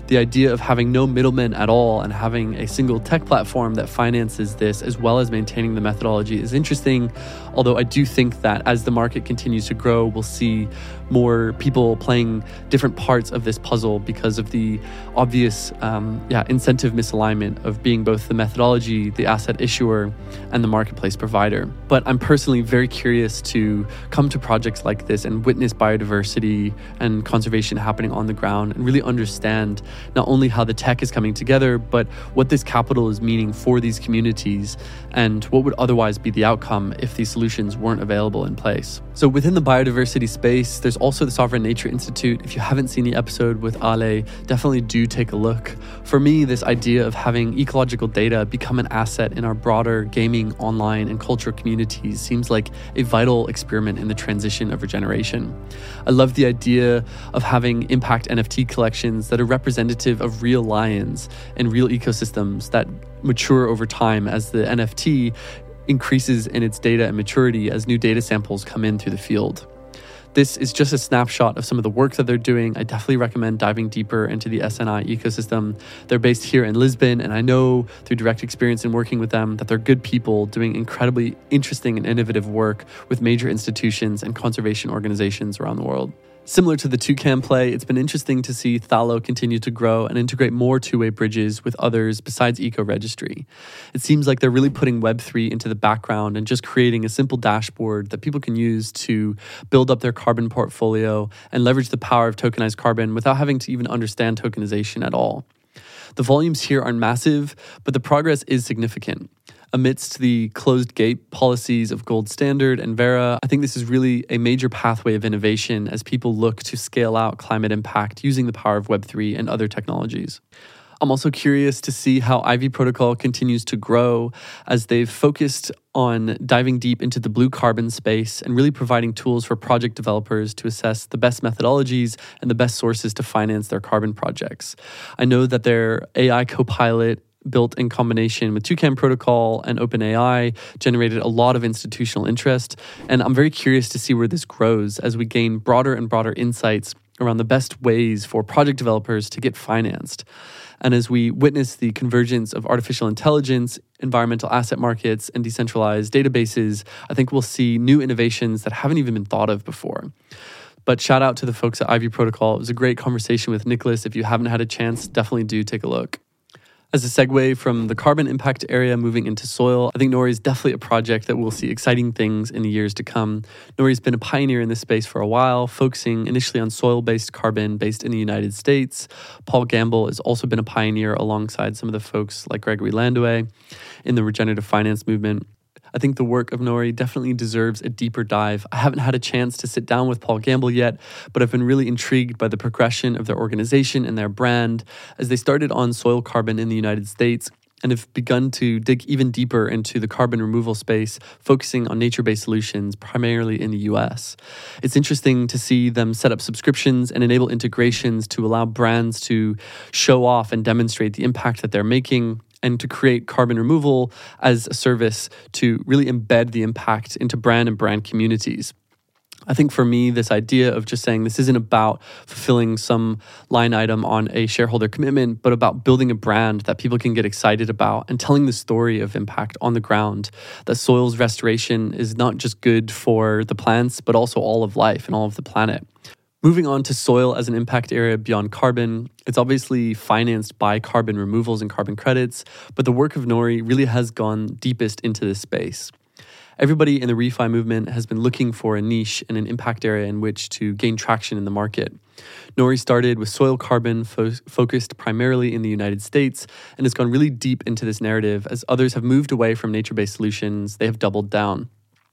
The idea of having no middlemen at all and having a single tech platform that finances this as well as maintaining the methodology is interesting, although I do think that as the market continues to grow, we'll see more people playing different parts of this puzzle because of the obvious incentive misalignment of being both the methodology, the asset issuer, and the marketplace provider. But I'm personally very curious to come to projects like this and witness biodiversity and conservation happening on the ground and really understand not only how the tech is coming together, but what this capital is meaning for these communities and what would otherwise be the outcome if these solutions weren't available in place. So within the biodiversity space, there's also the Sovereign Nature Institute. If you haven't seen the episode with Ale, definitely do take a look. For me, this idea of having ecological data become an asset in our broader gaming, online, and cultural communities seems like a vital experiment in the transition of regeneration. I love the idea of having impact NFT collections that are representative of real lions and real ecosystems that mature over time as the NFT increases in its data and maturity as new data samples come in through the field. This is just a snapshot of some of the work that they're doing. I definitely recommend diving deeper into the SNI ecosystem. They're based here in Lisbon, and I know through direct experience in working with them that they're good people doing incredibly interesting and innovative work with major institutions and conservation organizations around the world. Similar to the Toucan play, it's been interesting to see Thalo continue to grow and integrate more two-way bridges with others besides Eco-Registry. It seems like they're really putting Web3 into the background and just creating a simple dashboard that people can use to build up their carbon portfolio and leverage the power of tokenized carbon without having to even understand tokenization at all. The volumes here aren't massive, but the progress is significant. Amidst the closed gate policies of Gold Standard and Verra, I think this is really a major pathway of innovation as people look to scale out climate impact using the power of Web3 and other technologies. I'm also curious to see how Ivy Protocol continues to grow as they've focused on diving deep into the blue carbon space and really providing tools for project developers to assess the best methodologies and the best sources to finance their carbon projects. I know that their AI Copilot built in combination with Toucan Protocol and OpenAI generated a lot of institutional interest, and I'm very curious to see where this grows as we gain broader and broader insights around the best ways for project developers to get financed. And as we witness the convergence of artificial intelligence, environmental asset markets, and decentralized databases, I think we'll see new innovations that haven't even been thought of before. But shout out to the folks at Ivy Protocol. It was a great conversation with Nicholas. If you haven't had a chance, definitely do take a look. As a segue from the carbon impact area moving into soil, I think Nori is definitely a project that will see exciting things in the years to come. Nori's been a pioneer in this space for a while, focusing initially on soil-based carbon based in the United States. Paul Gamble has also been a pioneer alongside some of the folks like Gregory Landue in the regenerative finance movement. I think the work of Nori definitely deserves a deeper dive. I haven't had a chance to sit down with Paul Gamble yet, but I've been really intrigued by the progression of their organization and their brand as they started on soil carbon in the United States and have begun to dig even deeper into the carbon removal space, focusing on nature-based solutions, primarily in the US. It's interesting to see them set up subscriptions and enable integrations to allow brands to show off and demonstrate the impact that they're making, and to create carbon removal as a service to really embed the impact into brand and brand communities. I think for me, this idea of just saying this isn't about fulfilling some line item on a shareholder commitment, but about building a brand that people can get excited about and telling the story of impact on the ground, that soils restoration is not just good for the plants, but also all of life and all of the planet. Moving on to soil as an impact area beyond carbon, it's obviously financed by carbon removals and carbon credits, but the work of Nori really has gone deepest into this space. Everybody in the refi movement has been looking for a niche and an impact area in which to gain traction in the market. Nori started with soil carbon focused primarily in the United States and has gone really deep into this narrative. As others have moved away from nature-based solutions, they have doubled down.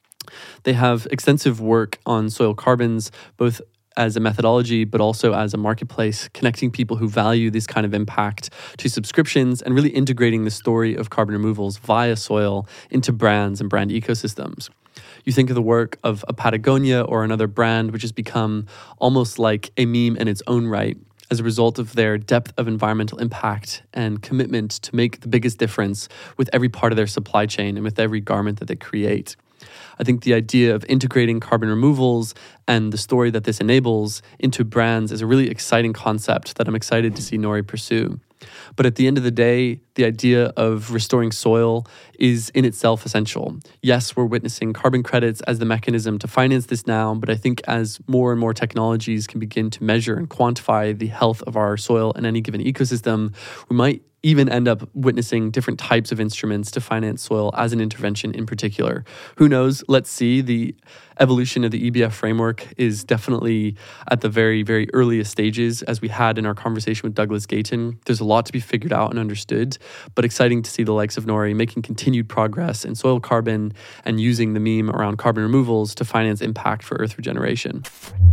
They have extensive work on soil carbons, both as a methodology, but also as a marketplace, connecting people who value this kind of impact to subscriptions and really integrating the story of carbon removals via soil into brands and brand ecosystems. You think of the work of a Patagonia or another brand, which has become almost like a meme in its own right as a result of their depth of environmental impact and commitment to make the biggest difference with every part of their supply chain and with every garment that they create. I think the idea of integrating carbon removals and the story that this enables into brands is a really exciting concept that I'm excited to see Nori pursue. But at the end of the day, the idea of restoring soil is in itself essential. Yes, we're witnessing carbon credits as the mechanism to finance this now, but I think as more and more technologies can begin to measure and quantify the health of our soil in any given ecosystem, we might even end up witnessing different types of instruments to finance soil as an intervention in particular. Who knows? Let's see. The evolution of the EBF framework is definitely at the very, very earliest stages, as we had in our conversation with Douglas Gayton. There's a lot to be figured out and understood, but exciting to see the likes of Nori making continued progress in soil carbon and using the meme around carbon removals to finance impact for Earth regeneration.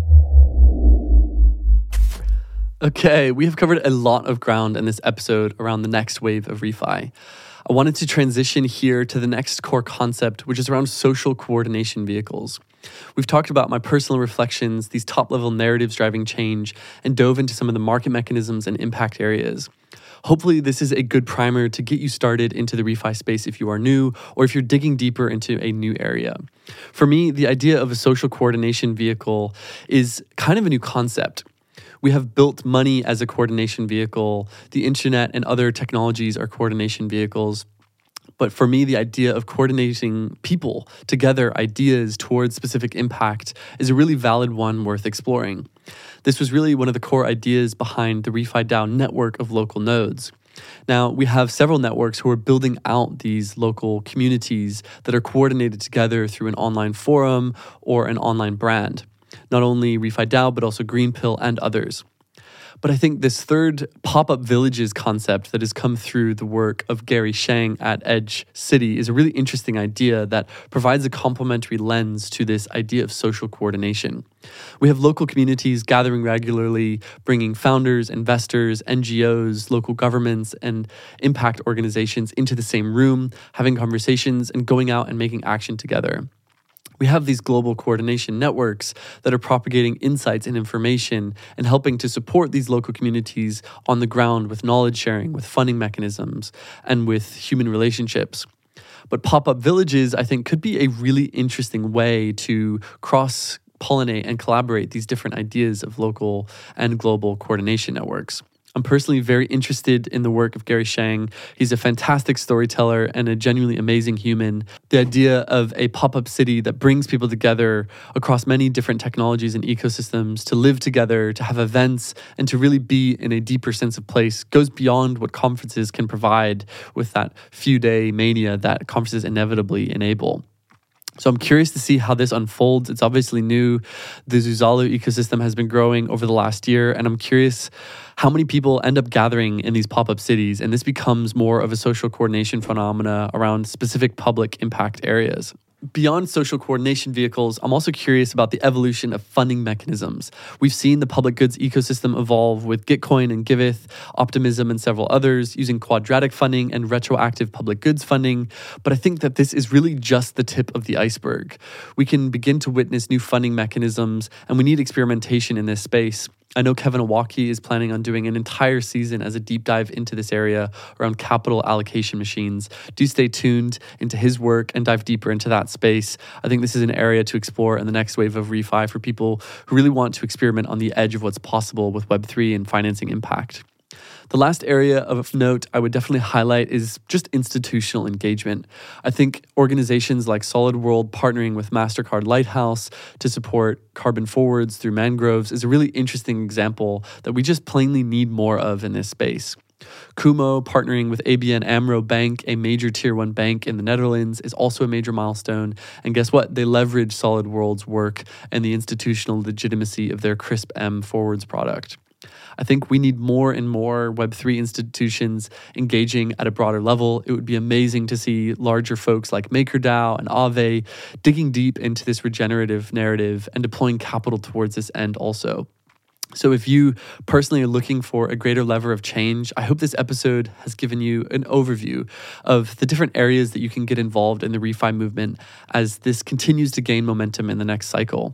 Okay, we have covered a lot of ground in this episode around the next wave of refi. I wanted to transition here to the next core concept, which is around social coordination vehicles. We've talked about my personal reflections, these top-level narratives driving change, and dove into some of the market mechanisms and impact areas. Hopefully, this is a good primer to get you started into the refi space if you are new, or if you're digging deeper into a new area. For me, the idea of a social coordination vehicle is kind of a new concept. We have built money as a coordination vehicle. The internet and other technologies are coordination vehicles. But for me, the idea of coordinating people together, ideas towards specific impact, is a really valid one worth exploring. This was really one of the core ideas behind the RefiDAO network of local nodes. Now, we have several networks who are building out these local communities that are coordinated together through an online forum or an online brand. Not only RefiDAO, but also Greenpill and others. But I think this third pop-up villages concept that has come through the work of Gary Shang at Edge City is a really interesting idea that provides a complementary lens to this idea of social coordination. We have local communities gathering regularly, bringing founders, investors, NGOs, local governments, and impact organizations into the same room, having conversations and going out and making action together. We have these global coordination networks that are propagating insights and information and helping to support these local communities on the ground with knowledge sharing, with funding mechanisms, and with human relationships. But pop-up villages, I think, could be a really interesting way to cross-pollinate and collaborate these different ideas of local and global coordination networks. I'm personally very interested in the work of Gary Shang. He's a fantastic storyteller and a genuinely amazing human. The idea of a pop-up city that brings people together across many different technologies and ecosystems to live together, to have events, and to really be in a deeper sense of place goes beyond what conferences can provide with that few-day mania that conferences inevitably enable. So I'm curious to see how this unfolds. It's obviously new. The Zuzalu ecosystem has been growing over the last year, and I'm curious how many people end up gathering in these pop-up cities, and this becomes more of a social coordination phenomena around specific public impact areas. Beyond social coordination vehicles, I'm also curious about the evolution of funding mechanisms. We've seen the public goods ecosystem evolve with Gitcoin and Giveth, Optimism and several others using quadratic funding and retroactive public goods funding, but I think that this is really just the tip of the iceberg. We can begin to witness new funding mechanisms, and we need experimentation in this space. I know Kevin Owocki is planning on doing an entire season as a deep dive into this area around capital allocation machines. Do stay tuned into his work and dive deeper into that space. I think this is an area to explore in the next wave of refi for people who really want to experiment on the edge of what's possible with Web3 and financing impact. The last area of note I would definitely highlight is just institutional engagement. I think organizations like Solid World partnering with MasterCard Lighthouse to support carbon forwards through mangroves is a really interesting example that we just plainly need more of in this space. Kumo partnering with ABN AMRO Bank, a major tier 1 bank in the Netherlands, is also a major milestone. And guess what? They leverage Solid World's work and the institutional legitimacy of their CRISP-M forwards product. I think we need more and more Web3 institutions engaging at a broader level. It would be amazing to see larger folks like MakerDAO and Aave digging deep into this regenerative narrative and deploying capital towards this end also. So if you personally are looking for a greater lever of change, I hope this episode has given you an overview of the different areas that you can get involved in the refi movement as this continues to gain momentum in the next cycle.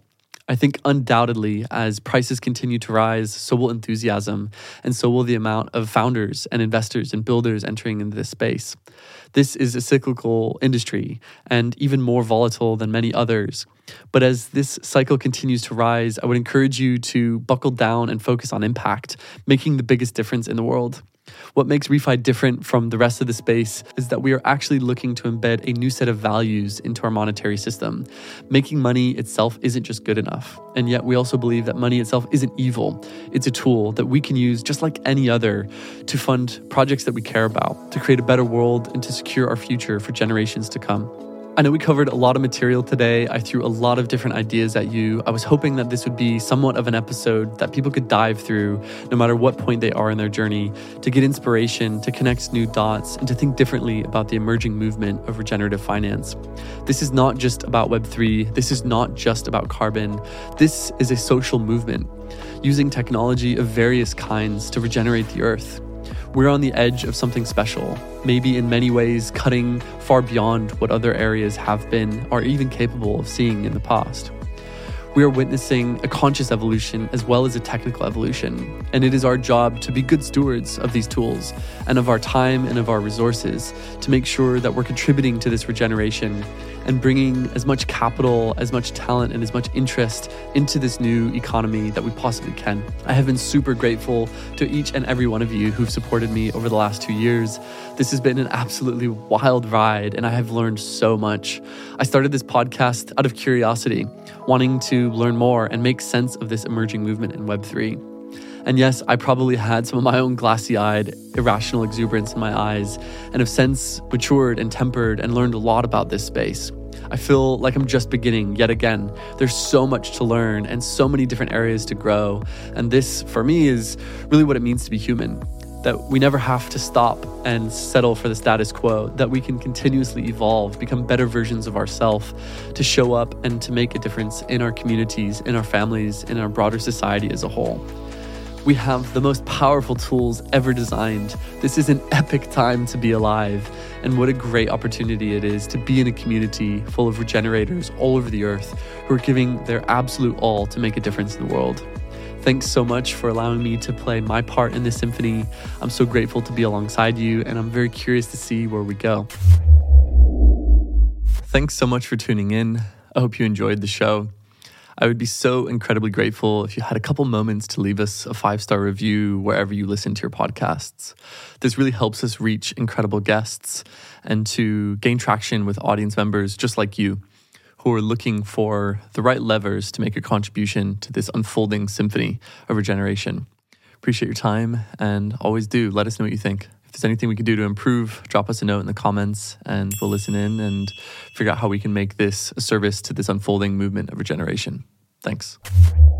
I think undoubtedly, as prices continue to rise, so will enthusiasm, and so will the amount of founders and investors and builders entering into this space. This is a cyclical industry and even more volatile than many others. But as this cycle continues to rise, I would encourage you to buckle down and focus on impact, making the biggest difference in the world. What makes ReFi different from the rest of the space is that we are actually looking to embed a new set of values into our monetary system. Making money itself isn't just good enough. And yet we also believe that money itself isn't evil. It's a tool that we can use just like any other to fund projects that we care about, to create a better world, and to secure our future for generations to come. I know we covered a lot of material today. I threw a lot of different ideas at you. I was hoping that this would be somewhat of an episode that people could dive through, no matter what point they are in their journey, to get inspiration, to connect new dots, and to think differently about the emerging movement of regenerative finance. This is not just about Web3. This is not just about carbon. This is a social movement, using technology of various kinds to regenerate the earth. We're on the edge of something special, maybe in many ways cutting far beyond what other areas have been or even capable of seeing in the past. We are witnessing a conscious evolution as well as a technical evolution, and it is our job to be good stewards of these tools and of our time and of our resources to make sure that we're contributing to this regeneration and bringing as much capital, as much talent, and as much interest into this new economy that we possibly can. I have been super grateful to each and every one of you who've supported me over the last 2 years. This has been an absolutely wild ride, and I have learned so much. I started this podcast out of curiosity, wanting to learn more and make sense of this emerging movement in Web3. And yes, I probably had some of my own glassy-eyed, irrational exuberance in my eyes and have since matured and tempered and learned a lot about this space. I feel like I'm just beginning yet again. There's so much to learn and so many different areas to grow. And this, for me, is really what it means to be human. That we never have to stop and settle for the status quo, that we can continuously evolve, become better versions of ourselves, to show up and to make a difference in our communities, in our families, in our broader society as a whole. We have the most powerful tools ever designed. This is an epic time to be alive, and what a great opportunity it is to be in a community full of regenerators all over the earth who are giving their absolute all to make a difference in the world. Thanks so much for allowing me to play my part in this symphony. I'm so grateful to be alongside you, and I'm very curious to see where we go. Thanks so much for tuning in. I hope you enjoyed the show. I would be so incredibly grateful if you had a couple moments to leave us a 5-star review wherever you listen to your podcasts. This really helps us reach incredible guests and to gain traction with audience members just like you, who are looking for the right levers to make a contribution to this unfolding symphony of regeneration. Appreciate your time, and always do let us know what you think. If there's anything we can do to improve, drop us a note in the comments and we'll listen in and figure out how we can make this a service to this unfolding movement of regeneration. Thanks.